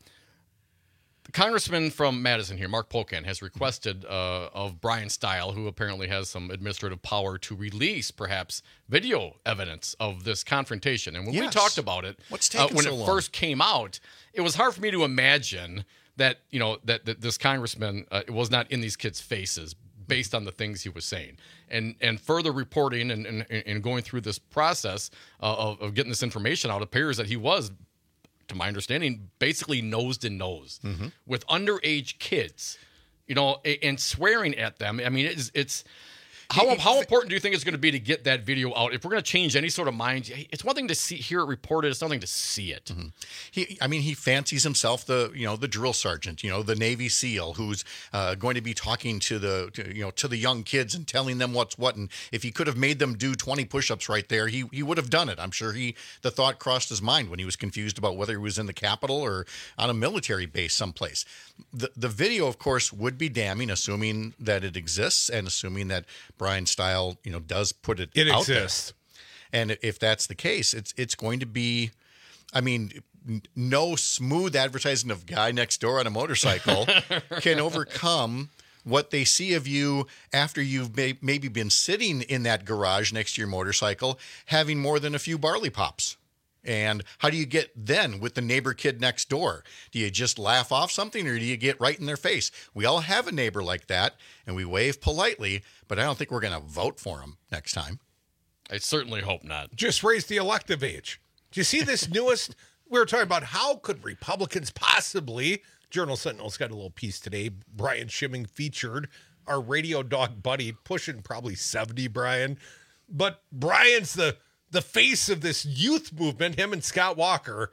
the congressman from Madison here, Mark Pocan, has requested uh, of Brian Stile, who apparently has some administrative power, to release perhaps video evidence of this confrontation. And when yes. we talked about it, What's uh, taking when so it long? first came out, it was hard for me to imagine that, you know, that, that this congressman uh, was not in these kids' faces based on the things he was saying. And and further reporting and, and, and going through this process uh, of, of getting this information out, appears that he was, to my understanding, basically nose to nose Mm-hmm. with underage kids, you know, a- and swearing at them. I mean, it's it's how how important do you think it's going to be to get that video out? If we're going to change any sort of mind, it's one thing to see hear it reported; it's nothing to see it. Mm-hmm. He, I mean, he fancies himself the you know the drill sergeant, you know, the Navy SEAL who's uh, going to be talking to the to, you know to the young kids and telling them what's what. And if he could have made them do twenty push-ups right there, he he would have done it. I'm sure he the thought crossed his mind when he was confused about whether he was in the Capitol or on a military base someplace. The the video, of course, would be damning, assuming that it exists and assuming that Brian Stile, you know, does put it, It out exists. there. And if that's the case, it's it's going to be, I mean, n- no smooth advertising of guy next door on a motorcycle can overcome what they see of you after you've may- maybe been sitting in that garage next to your motorcycle, having more than a few barley pops. And how do you get then with the neighbor kid next door? Do you just laugh off something or do you get right in their face? We all have a neighbor like that and we wave politely, but I don't think we're going to vote for him next time. I certainly hope not. Just raise the elective age. Do you see this newest? We were talking about how could Republicans possibly, Journal Sentinel's got a little piece today, Brian Schimming featured, our radio dog buddy, pushing probably seventy, Brian. But Brian's the the face of this youth movement, him and Scott Walker,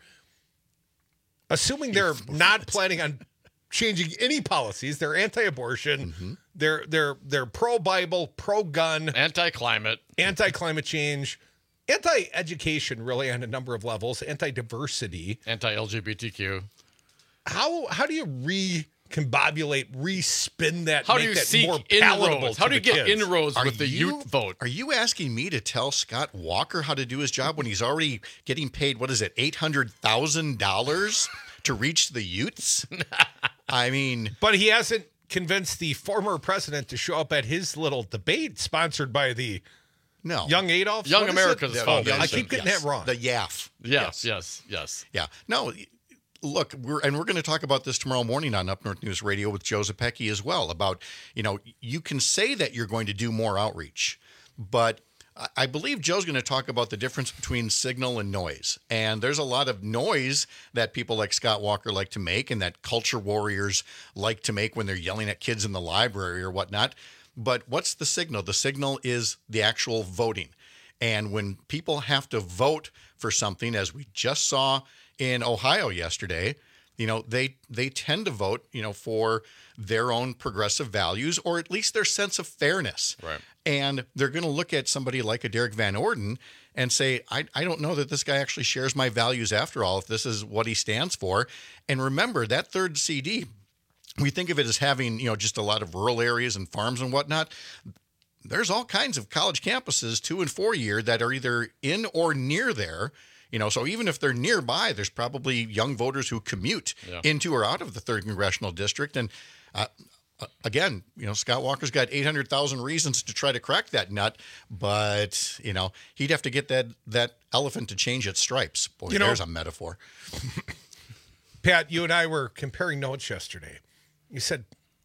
assuming they're not planning on changing any policies. They're anti-abortion. Mm-hmm. They're they're they're pro-Bible, pro-gun, anti-climate, anti-climate change, anti-education, really on a number of levels, anti-diversity, anti-L G B T Q. How how do you recombobulate, respin that? How make do you that seek more palatable inroads? to How do you the get kids? inroads Are with the you- youth vote? Are you asking me to tell Scott Walker how to do his job when he's already getting paid, what is it, eight hundred thousand dollars to reach the youths? I mean... But he hasn't convinced the former president to show up at his little debate sponsored by the no Young Adolf? Young What is America's it? Foundation. I keep getting Yes. that wrong. The Y A F. Yes, yes, yes. Yeah. No, look, we're and we're going to talk about this tomorrow morning on Up North News Radio with Joe Zepecki as well about, you know, you can say that you're going to do more outreach, but I- I believe Joe's going to talk about the difference between signal and noise. And there's a lot of noise that people like Scott Walker like to make and that culture warriors like to make when they're yelling at kids in the library or whatnot. But what's the signal? The signal is the actual voting. And when people have to vote for something, as we just saw in Ohio yesterday, you know, they they tend to vote, you know, for their own progressive values or at least their sense of fairness. Right. And they're going to look at somebody like a Derek Van Orden and say, I, I don't know that this guy actually shares my values after all, if this is what he stands for. And remember, that third C D, we think of it as having, you know, just a lot of rural areas and farms and whatnot. There's all kinds of college campuses, two and four year, that are either in or near there. You know, so even if they're nearby, there's probably young voters who commute Yeah. into or out of the third congressional district. And uh, again, you know, Scott Walker's got eight hundred thousand reasons to try to crack that nut, but, you know, he'd have to get that that elephant to change its stripes. Boy, You know- there's a metaphor. Pat, you and I were comparing notes yesterday. You said,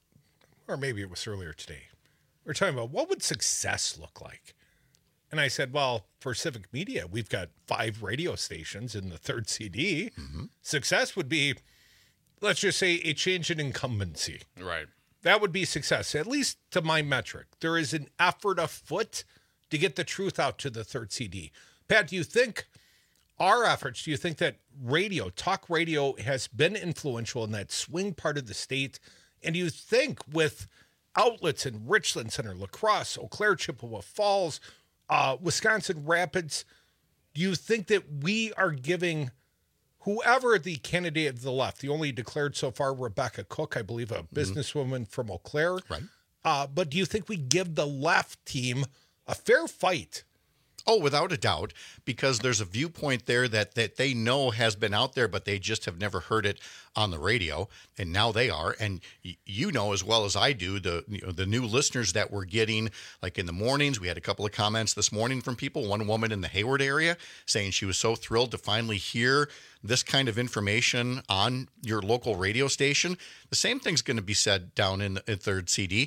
or maybe it was earlier today, we were talking about what would success look like? And I said, well, for Civic Media, we've got five radio stations in the third C D. Mm-hmm. Success would be, let's just say, a change in incumbency. Right. That would be success, at least to my metric. There is an effort afoot to get the truth out to the third C D. Pat, do you think our efforts, do you think that radio, talk radio, has been influential in that swing part of the state? And do you think with outlets in Richland Center, La Crosse, Eau Claire, Chippewa Falls, uh, Wisconsin Rapids, do you think that we are giving whoever the candidate of the left, the only declared so far, Rebecca Cook, I believe a businesswoman from Eau Claire. Right. Uh, but do you think we give the left team a fair fight? Oh, without a doubt, because there's a viewpoint there that that they know has been out there, but they just have never heard it on the radio, and now they are. And y- you know as well as I do the you know, the new listeners that we're getting. Like in the mornings, we had a couple of comments this morning from people. One woman in the Hayward area saying she was so thrilled to finally hear this kind of information on your local radio station. The same thing's going to be said down in the in third C D.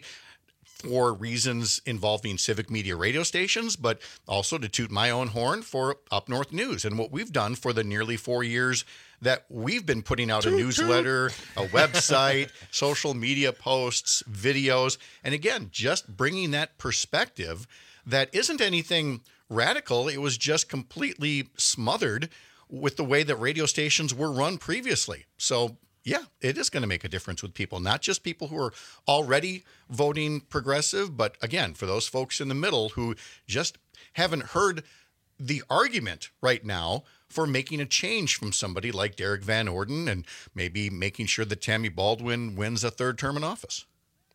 For reasons involving Civic Media radio stations, but also to toot my own horn for Up North News and what we've done for the nearly four years that we've been putting out a newsletter, a website, social media posts, videos, and again, just bringing that perspective that isn't anything radical. It was just completely smothered with the way that radio stations were run previously. So yeah, it is going to make a difference with people, not just people who are already voting progressive, but again, for those folks in the middle who just haven't heard the argument right now for making a change from somebody like Derek Van Orden and maybe making sure that Tammy Baldwin wins a third term in office.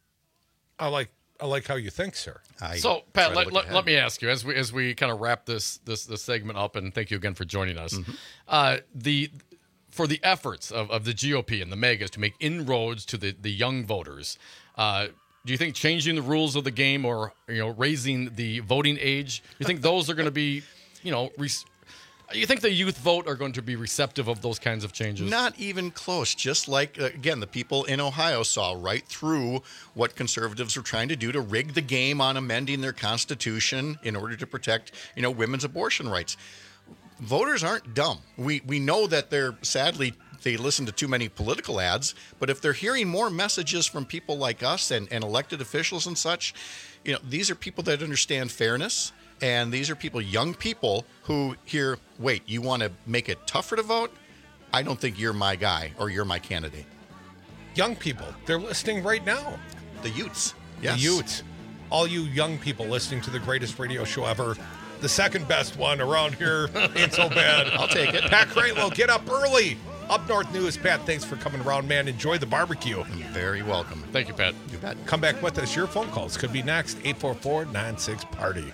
I like I like how you think, sir. I so, Pat, try to let, look let, ahead. let me ask you as we as we kind of wrap this this this segment up, and thank you again for joining us. Mm-hmm. Uh, the for the efforts of, of the G O P and the megas to make inroads to the, the young voters, uh, do you think changing the rules of the game or you know raising the voting age, you think those are going to be, you know, re- you think the youth vote are going to be receptive of those kinds of changes? Not even close. Just like, uh, again, the people in Ohio saw right through what conservatives were trying to do to rig the game on amending their constitution in order to protect, you know, women's abortion rights. Voters aren't dumb. We we know that they're, sadly, they listen to too many political ads, but if they're hearing more messages from people like us and, and elected officials and such, you know, these are people that understand fairness. And these are people, young people, who hear, wait, you want to make it tougher to vote? I don't think you're my guy or you're my candidate. Young people, they're listening right now. The youths. Yes. The youths. All you young people listening to the greatest radio show ever. The second best one around here. Ain't so bad. I'll take it. Pat Kraitlow, get up early. Up North News. Pat, thanks for coming around, man. Enjoy the barbecue. You're very welcome. Thank you, Pat. You bet. Come back with us. Your phone calls could be next. eight four four, nine six, party.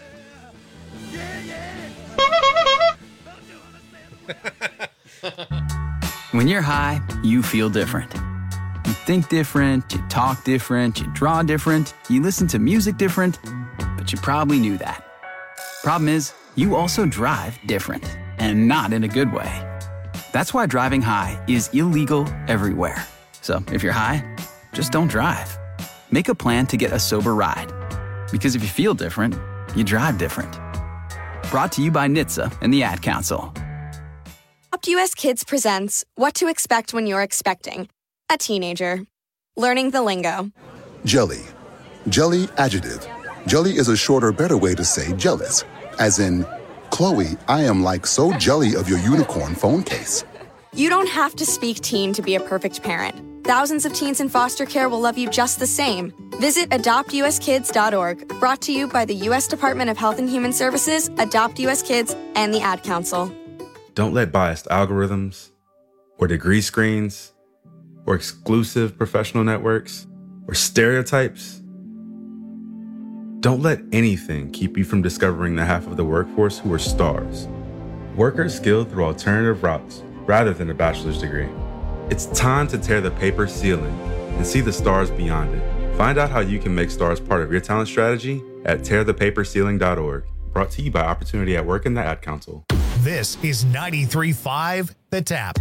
When you're high, you feel different. You think different, you talk different, you draw different, you listen to music different, but you probably knew that. Problem is, you also drive different, and not in a good way. That's why driving high is illegal everywhere. So if you're high, just don't drive. Make a plan to get a sober ride. Because if you feel different, you drive different. Brought to you by N H T S A and the Ad Council. UpUS Kids presents What to Expect When You're Expecting a Teenager. Learning the lingo. Jelly. Jelly adjective. Jelly is a shorter, better way to say jealous. As in, Chloe, I am like so jelly of your unicorn phone case. You don't have to speak teen to be a perfect parent. Thousands of teens in foster care will love you just the same. Visit adopt u s kids dot org, brought to you by the U S Department of Health and Human Services, Adopt U S Kids, and the Ad Council. Don't let biased algorithms, or degree screens, or exclusive professional networks, or stereotypes, don't let anything keep you from discovering the half of the workforce who are stars. Workers skilled through alternative routes rather than a bachelor's degree. It's time to tear the paper ceiling and see the stars beyond it. Find out how you can make stars part of your talent strategy at tear the paper ceiling dot org. Brought to you by Opportunity at Work and the Ad Council. This is ninety-three point five The Tap.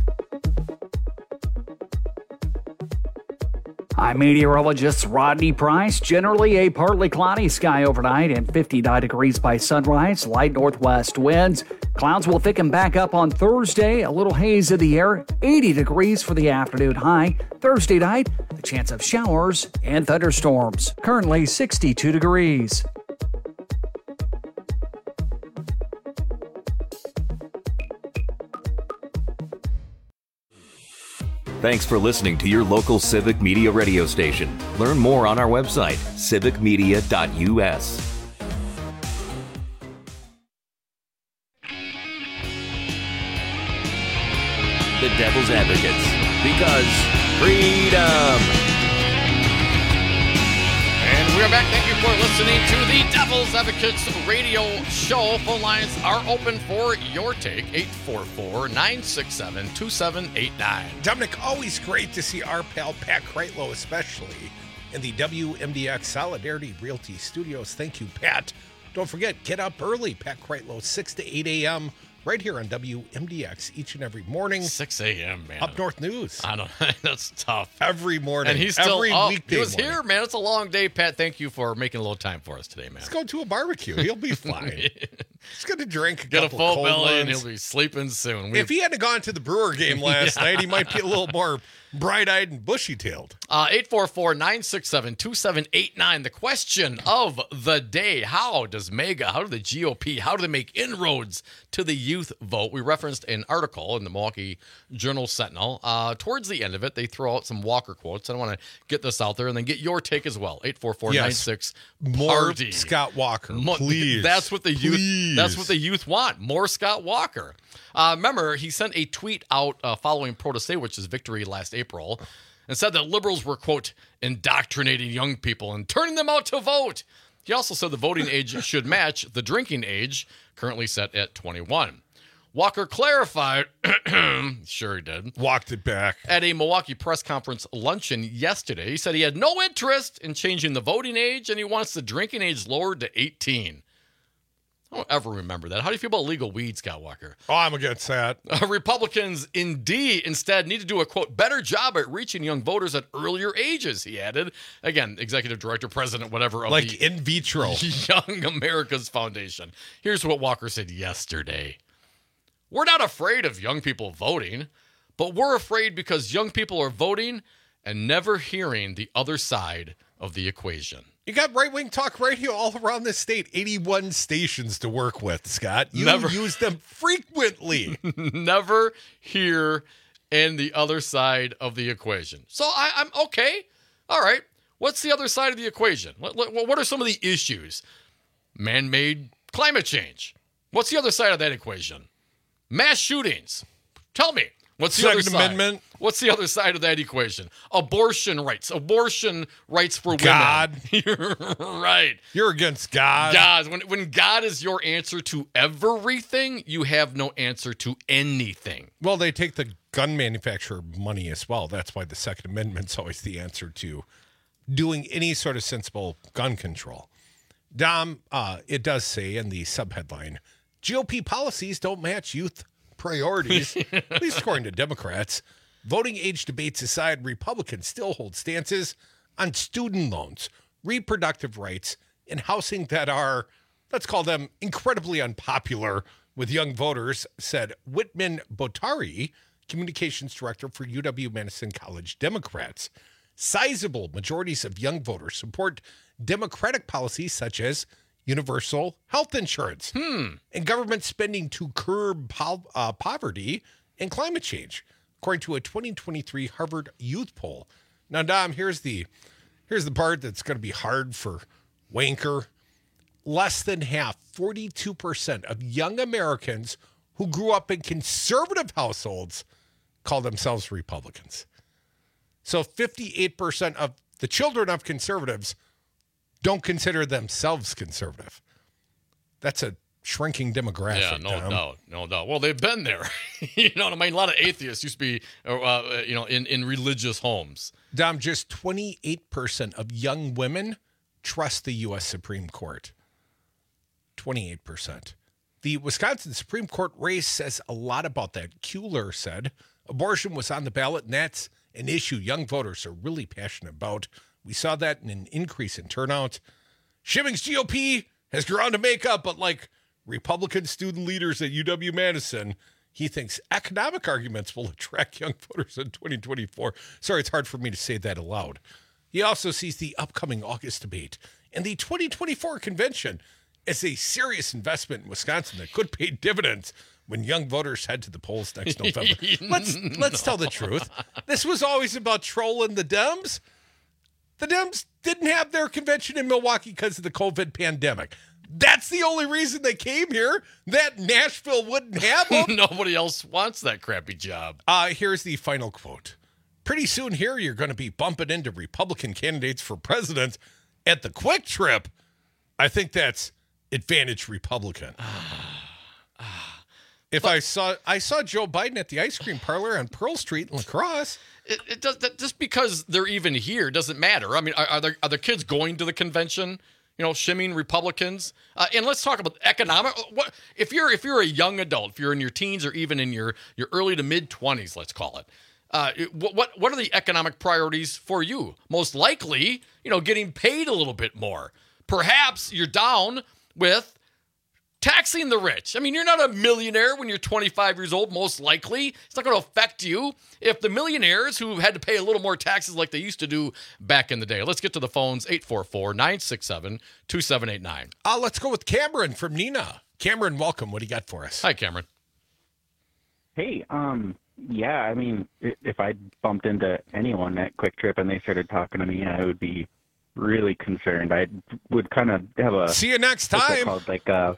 I'm meteorologist Rodney Price. Generally a partly cloudy sky overnight and fifty-nine degrees by sunrise, light northwest winds. Clouds will thicken back up on Thursday, a little haze in the air, eighty degrees for the afternoon high. Thursday night, a chance of showers and thunderstorms. Currently sixty-two degrees. Thanks for listening to your local Civic Media radio station. Learn more on our website, civic media dot u s. The Devil's Advocates, because freedom. And we are back. Thank you for listening to the Devil's Advocates radio show. Phone lines are open for your take. eight four four, nine six seven, two seven eight nine. Dominic, always great to see our pal Pat Kreitlow, especially in the W M D X Solidarity Realty Studios. Thank you, Pat. Don't forget, get up early. Pat Kreitlow, six to eight a.m. right here on W M D X each and every morning. six a.m., man. Up North News. I don't know. That's tough. Every morning. And he's still every up. weekday He was morning. here, man. It's a long day, Pat. Thank you for making a little time for us today, man. Let's go to a barbecue. He'll be fine. He's going to drink a Get a couple full cold belly, and ones. he'll be sleeping soon. We- If he hadn't gone to the Brewer game last Yeah. night, he might be a little more bright-eyed and bushy-tailed. Uh, eight four four, nine six seven, two seven eight nine. The question of the day: how does MAGA, how do the G O P, how do they make inroads to the youth vote? We referenced an article in the Milwaukee Journal Sentinel. Uh, towards the end of it, they throw out some Walker quotes. I want to get this out there and then get your take as well. eight four four, nine six, More party. Scott Walker, Mo- please. That's what the youth. Please. That's what the youth want. More Scott Walker. Uh, remember, he sent a tweet out uh, following Protasiewicz's victory last April, and said that liberals were, quote, indoctrinating young people and turning them out to vote. He also said the voting age should match the drinking age, currently set at twenty-one. Walker clarified, sure he did, walked it back, at a Milwaukee press conference luncheon yesterday. He said he had no interest in changing the voting age, and he wants the drinking age lowered to eighteen. I don't ever remember that. How do you feel about legal weed, Scott Walker? Oh, I'm against that. Uh, Republicans, indeed, instead need to do a, quote, better job at reaching young voters at earlier ages, he added. Again, executive director, president, whatever. Of Like the in vitro. Young America's Foundation. Here's what Walker said yesterday. We're not afraid of young people voting, but we're afraid because young people are voting and never hearing the other side of the equation. You got right-wing talk radio all around this state. eighty-one stations to work with, Scott. You Never. use them frequently. Never hear in the other side of the equation. So I, I'm okay. All right. What's the other side of the equation? What, what, what are some of the issues? Man-made climate change. What's the other side of that equation? Mass shootings. Tell me. What's the Second other side? Amendment. What's the other side of that equation? Abortion rights. Abortion rights for God. women. You're right. You're against God. God. When, when God is your answer to everything, you have no answer to anything. Well, they take the gun manufacturer money as well. That's why the Second Amendment's always the answer to doing any sort of sensible gun control. Dom, uh, it does say in the subheadline, G O P policies don't match youth priorities, at least according to Democrats. Voting age debates aside, Republicans still hold stances on student loans, reproductive rights, and housing that are, let's call them, incredibly unpopular with young voters, said Whitman Botari, communications director for U W-Madison College Democrats. Sizable majorities of young voters support Democratic policies such as universal health insurance Hmm. and government spending to curb po- uh, poverty and climate change. according to a twenty twenty-three Harvard Youth poll. Now, Dom, here's the here's the part that's going to be hard for Wanker. Less than half, forty-two percent of young Americans who grew up in conservative households call themselves Republicans. So fifty-eight percent of the children of conservatives don't consider themselves conservative. That's a shrinking demographic. Yeah, no Tom. doubt, no doubt. Well, they've been there. You know what I mean? A lot of atheists used to be, uh, you know, in, in religious homes. Dom, just twenty-eight percent of young women trust the U S Supreme Court. twenty-eight percent. The Wisconsin Supreme Court race says a lot about that. Kuehler said abortion was on the ballot, and that's an issue young voters are really passionate about. We saw that in an increase in turnout. Shimming's G O P has ground to make up, but like Republican student leaders at U W-Madison, he thinks economic arguments will attract young voters in twenty twenty-four. Sorry, it's hard for me to say that aloud. He also sees the upcoming August debate and the twenty twenty-four convention as a serious investment in Wisconsin that could pay dividends when young voters head to the polls next November. Let's let's tell the truth. This was always about trolling the Dems. The Dems didn't have their convention in Milwaukee because of the COVID pandemic. That's the only reason they came here. That Nashville wouldn't have them. Nobody else wants that crappy job. Uh, here's the final quote. Pretty soon here, you're going to be bumping into Republican candidates for president at the Quick Trip. I think that's advantage Republican. If but, I saw I saw Joe Biden at the ice cream parlor on Pearl Street in La Crosse. It, it does that just because they're even here doesn't matter. I mean, are, are there are the kids going to the convention? You know, shimming Republicans. Uh, and let's talk about economic. What if you're if you're a young adult, if you're in your teens or even in your your early to mid twenties, let's call it. Uh, what what what are the economic priorities for you? Most likely, you know, getting paid a little bit more. Perhaps you're down with taxing the rich. I mean, you're not a millionaire when you're twenty-five years old, most likely. It's not going to affect you if the millionaires who had to pay a little more taxes like they used to do back in the day. Let's get to the phones, eight four four, nine six seven, two seven eight nine. Uh, let's go with Cameron from Neenah. Cameron, welcome. What do you got for us? Hi, Cameron. Hey, um, yeah, I mean, if I bumped into anyone at Quick Trip and they started talking to me, I would be really concerned. I would kind of have a see you next time. Called? Like, uh,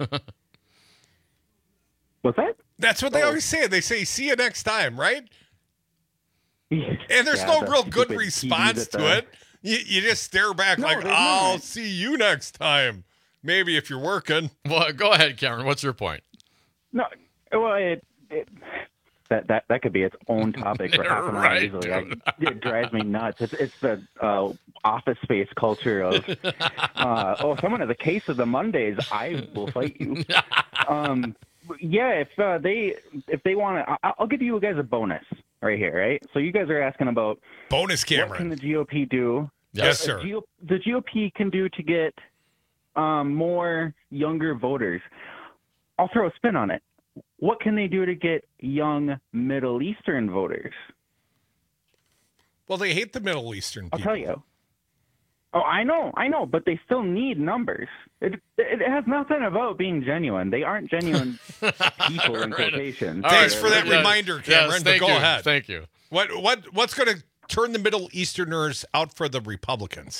what's that? That's what they oh. always say. They say see you next time, right? Yeah. And there's yeah, no the real good stupid response T V to it. You, you just stare back no, like, I'll not. see you next time. Maybe if you're working. Well, go ahead, Cameron. What's your point? No, well, it, it that that that could be its own topic for half an hour right, easily. I, it drives me nuts. It's it's the uh, office space culture of uh, oh, someone has a case of the Mondays, I will fight you. um, yeah, if uh, they if they want to, I'll give you guys a bonus right here, right? So you guys are asking about bonus, Cameron. What can the G O P do? Yes, uh, sir. G O, the G O P can do to get um, more younger voters. I'll throw a spin on it. What can they do to get young Middle Eastern voters? Well, they hate the Middle Eastern people. I'll tell you. Oh, I know, I know, but they still need numbers. It it has nothing about being genuine. They aren't genuine people in right. quotations. Thanks right. for that yes. reminder, Cameron. Yes, but thank go you. ahead. Thank you. What what what's going to turn the Middle Easterners out for the Republicans?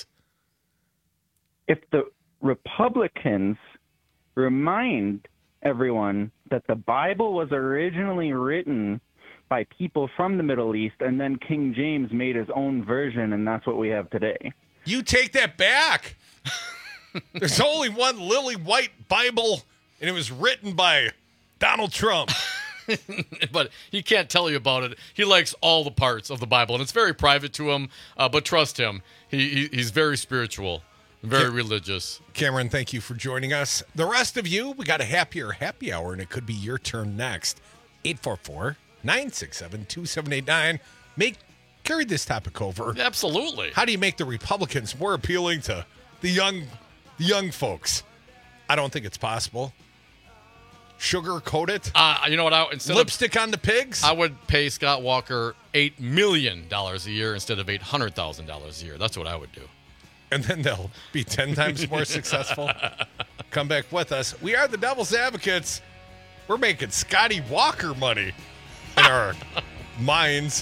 If the Republicans remind everyone that the Bible was originally written by people from the Middle East, and then King James made his own version, and that's what we have today. You take that back. There's only one lily white Bible, and it was written by Donald Trump. But he can't tell you about it. He likes all the parts of the Bible, and it's very private to him, uh, but trust him. He, he He's very spiritual. Very Cam- religious. Cameron, thank you for joining us. The rest of you, we got a happier happy hour, and it could be your turn next. eight four four, nine six seven, two seven eight nine. Make carry this topic over. Absolutely. How do you make the Republicans more appealing to the young, the young folks? I don't think it's possible. Sugar coat it. Uh, you know what? I, instead Lipstick of, on the pigs. I would pay Scott Walker eight million dollars a year instead of eight hundred thousand dollars a year. That's what I would do. And then they'll be ten times more successful. Come back with us. We are the Devil's Advocates. We're making Scotty Walker money in our minds.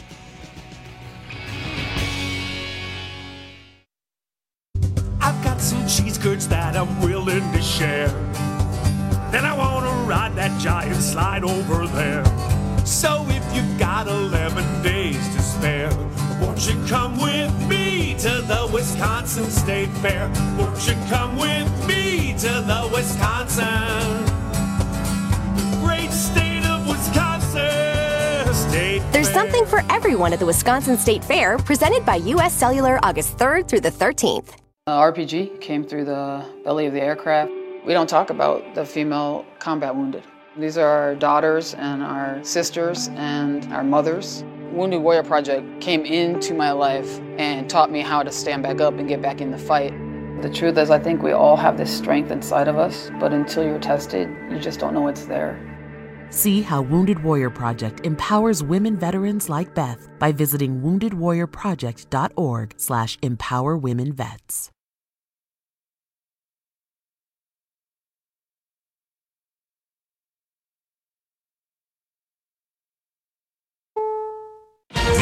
I've got some cheese curds that I'm willing to share. Then I want to ride that giant slide over there. So if you've got eleven days to spare, won't you come with me to the Wisconsin State Fair? Won't you come with me to the Wisconsin, the great state of Wisconsin State There's Fair. something for everyone at the Wisconsin State Fair, presented by U S Cellular August third through the thirteenth. Uh, R P G came through the belly of the aircraft. We don't talk about the female combat wounded. These are our daughters and our sisters and our mothers. Wounded Warrior Project came into my life and taught me how to stand back up and get back in the fight. The truth is, I think we all have this strength inside of us, but until you're tested, you just don't know it's there. See how Wounded Warrior Project empowers women veterans like Beth by visiting wounded warrior project dot org slash empower women vets.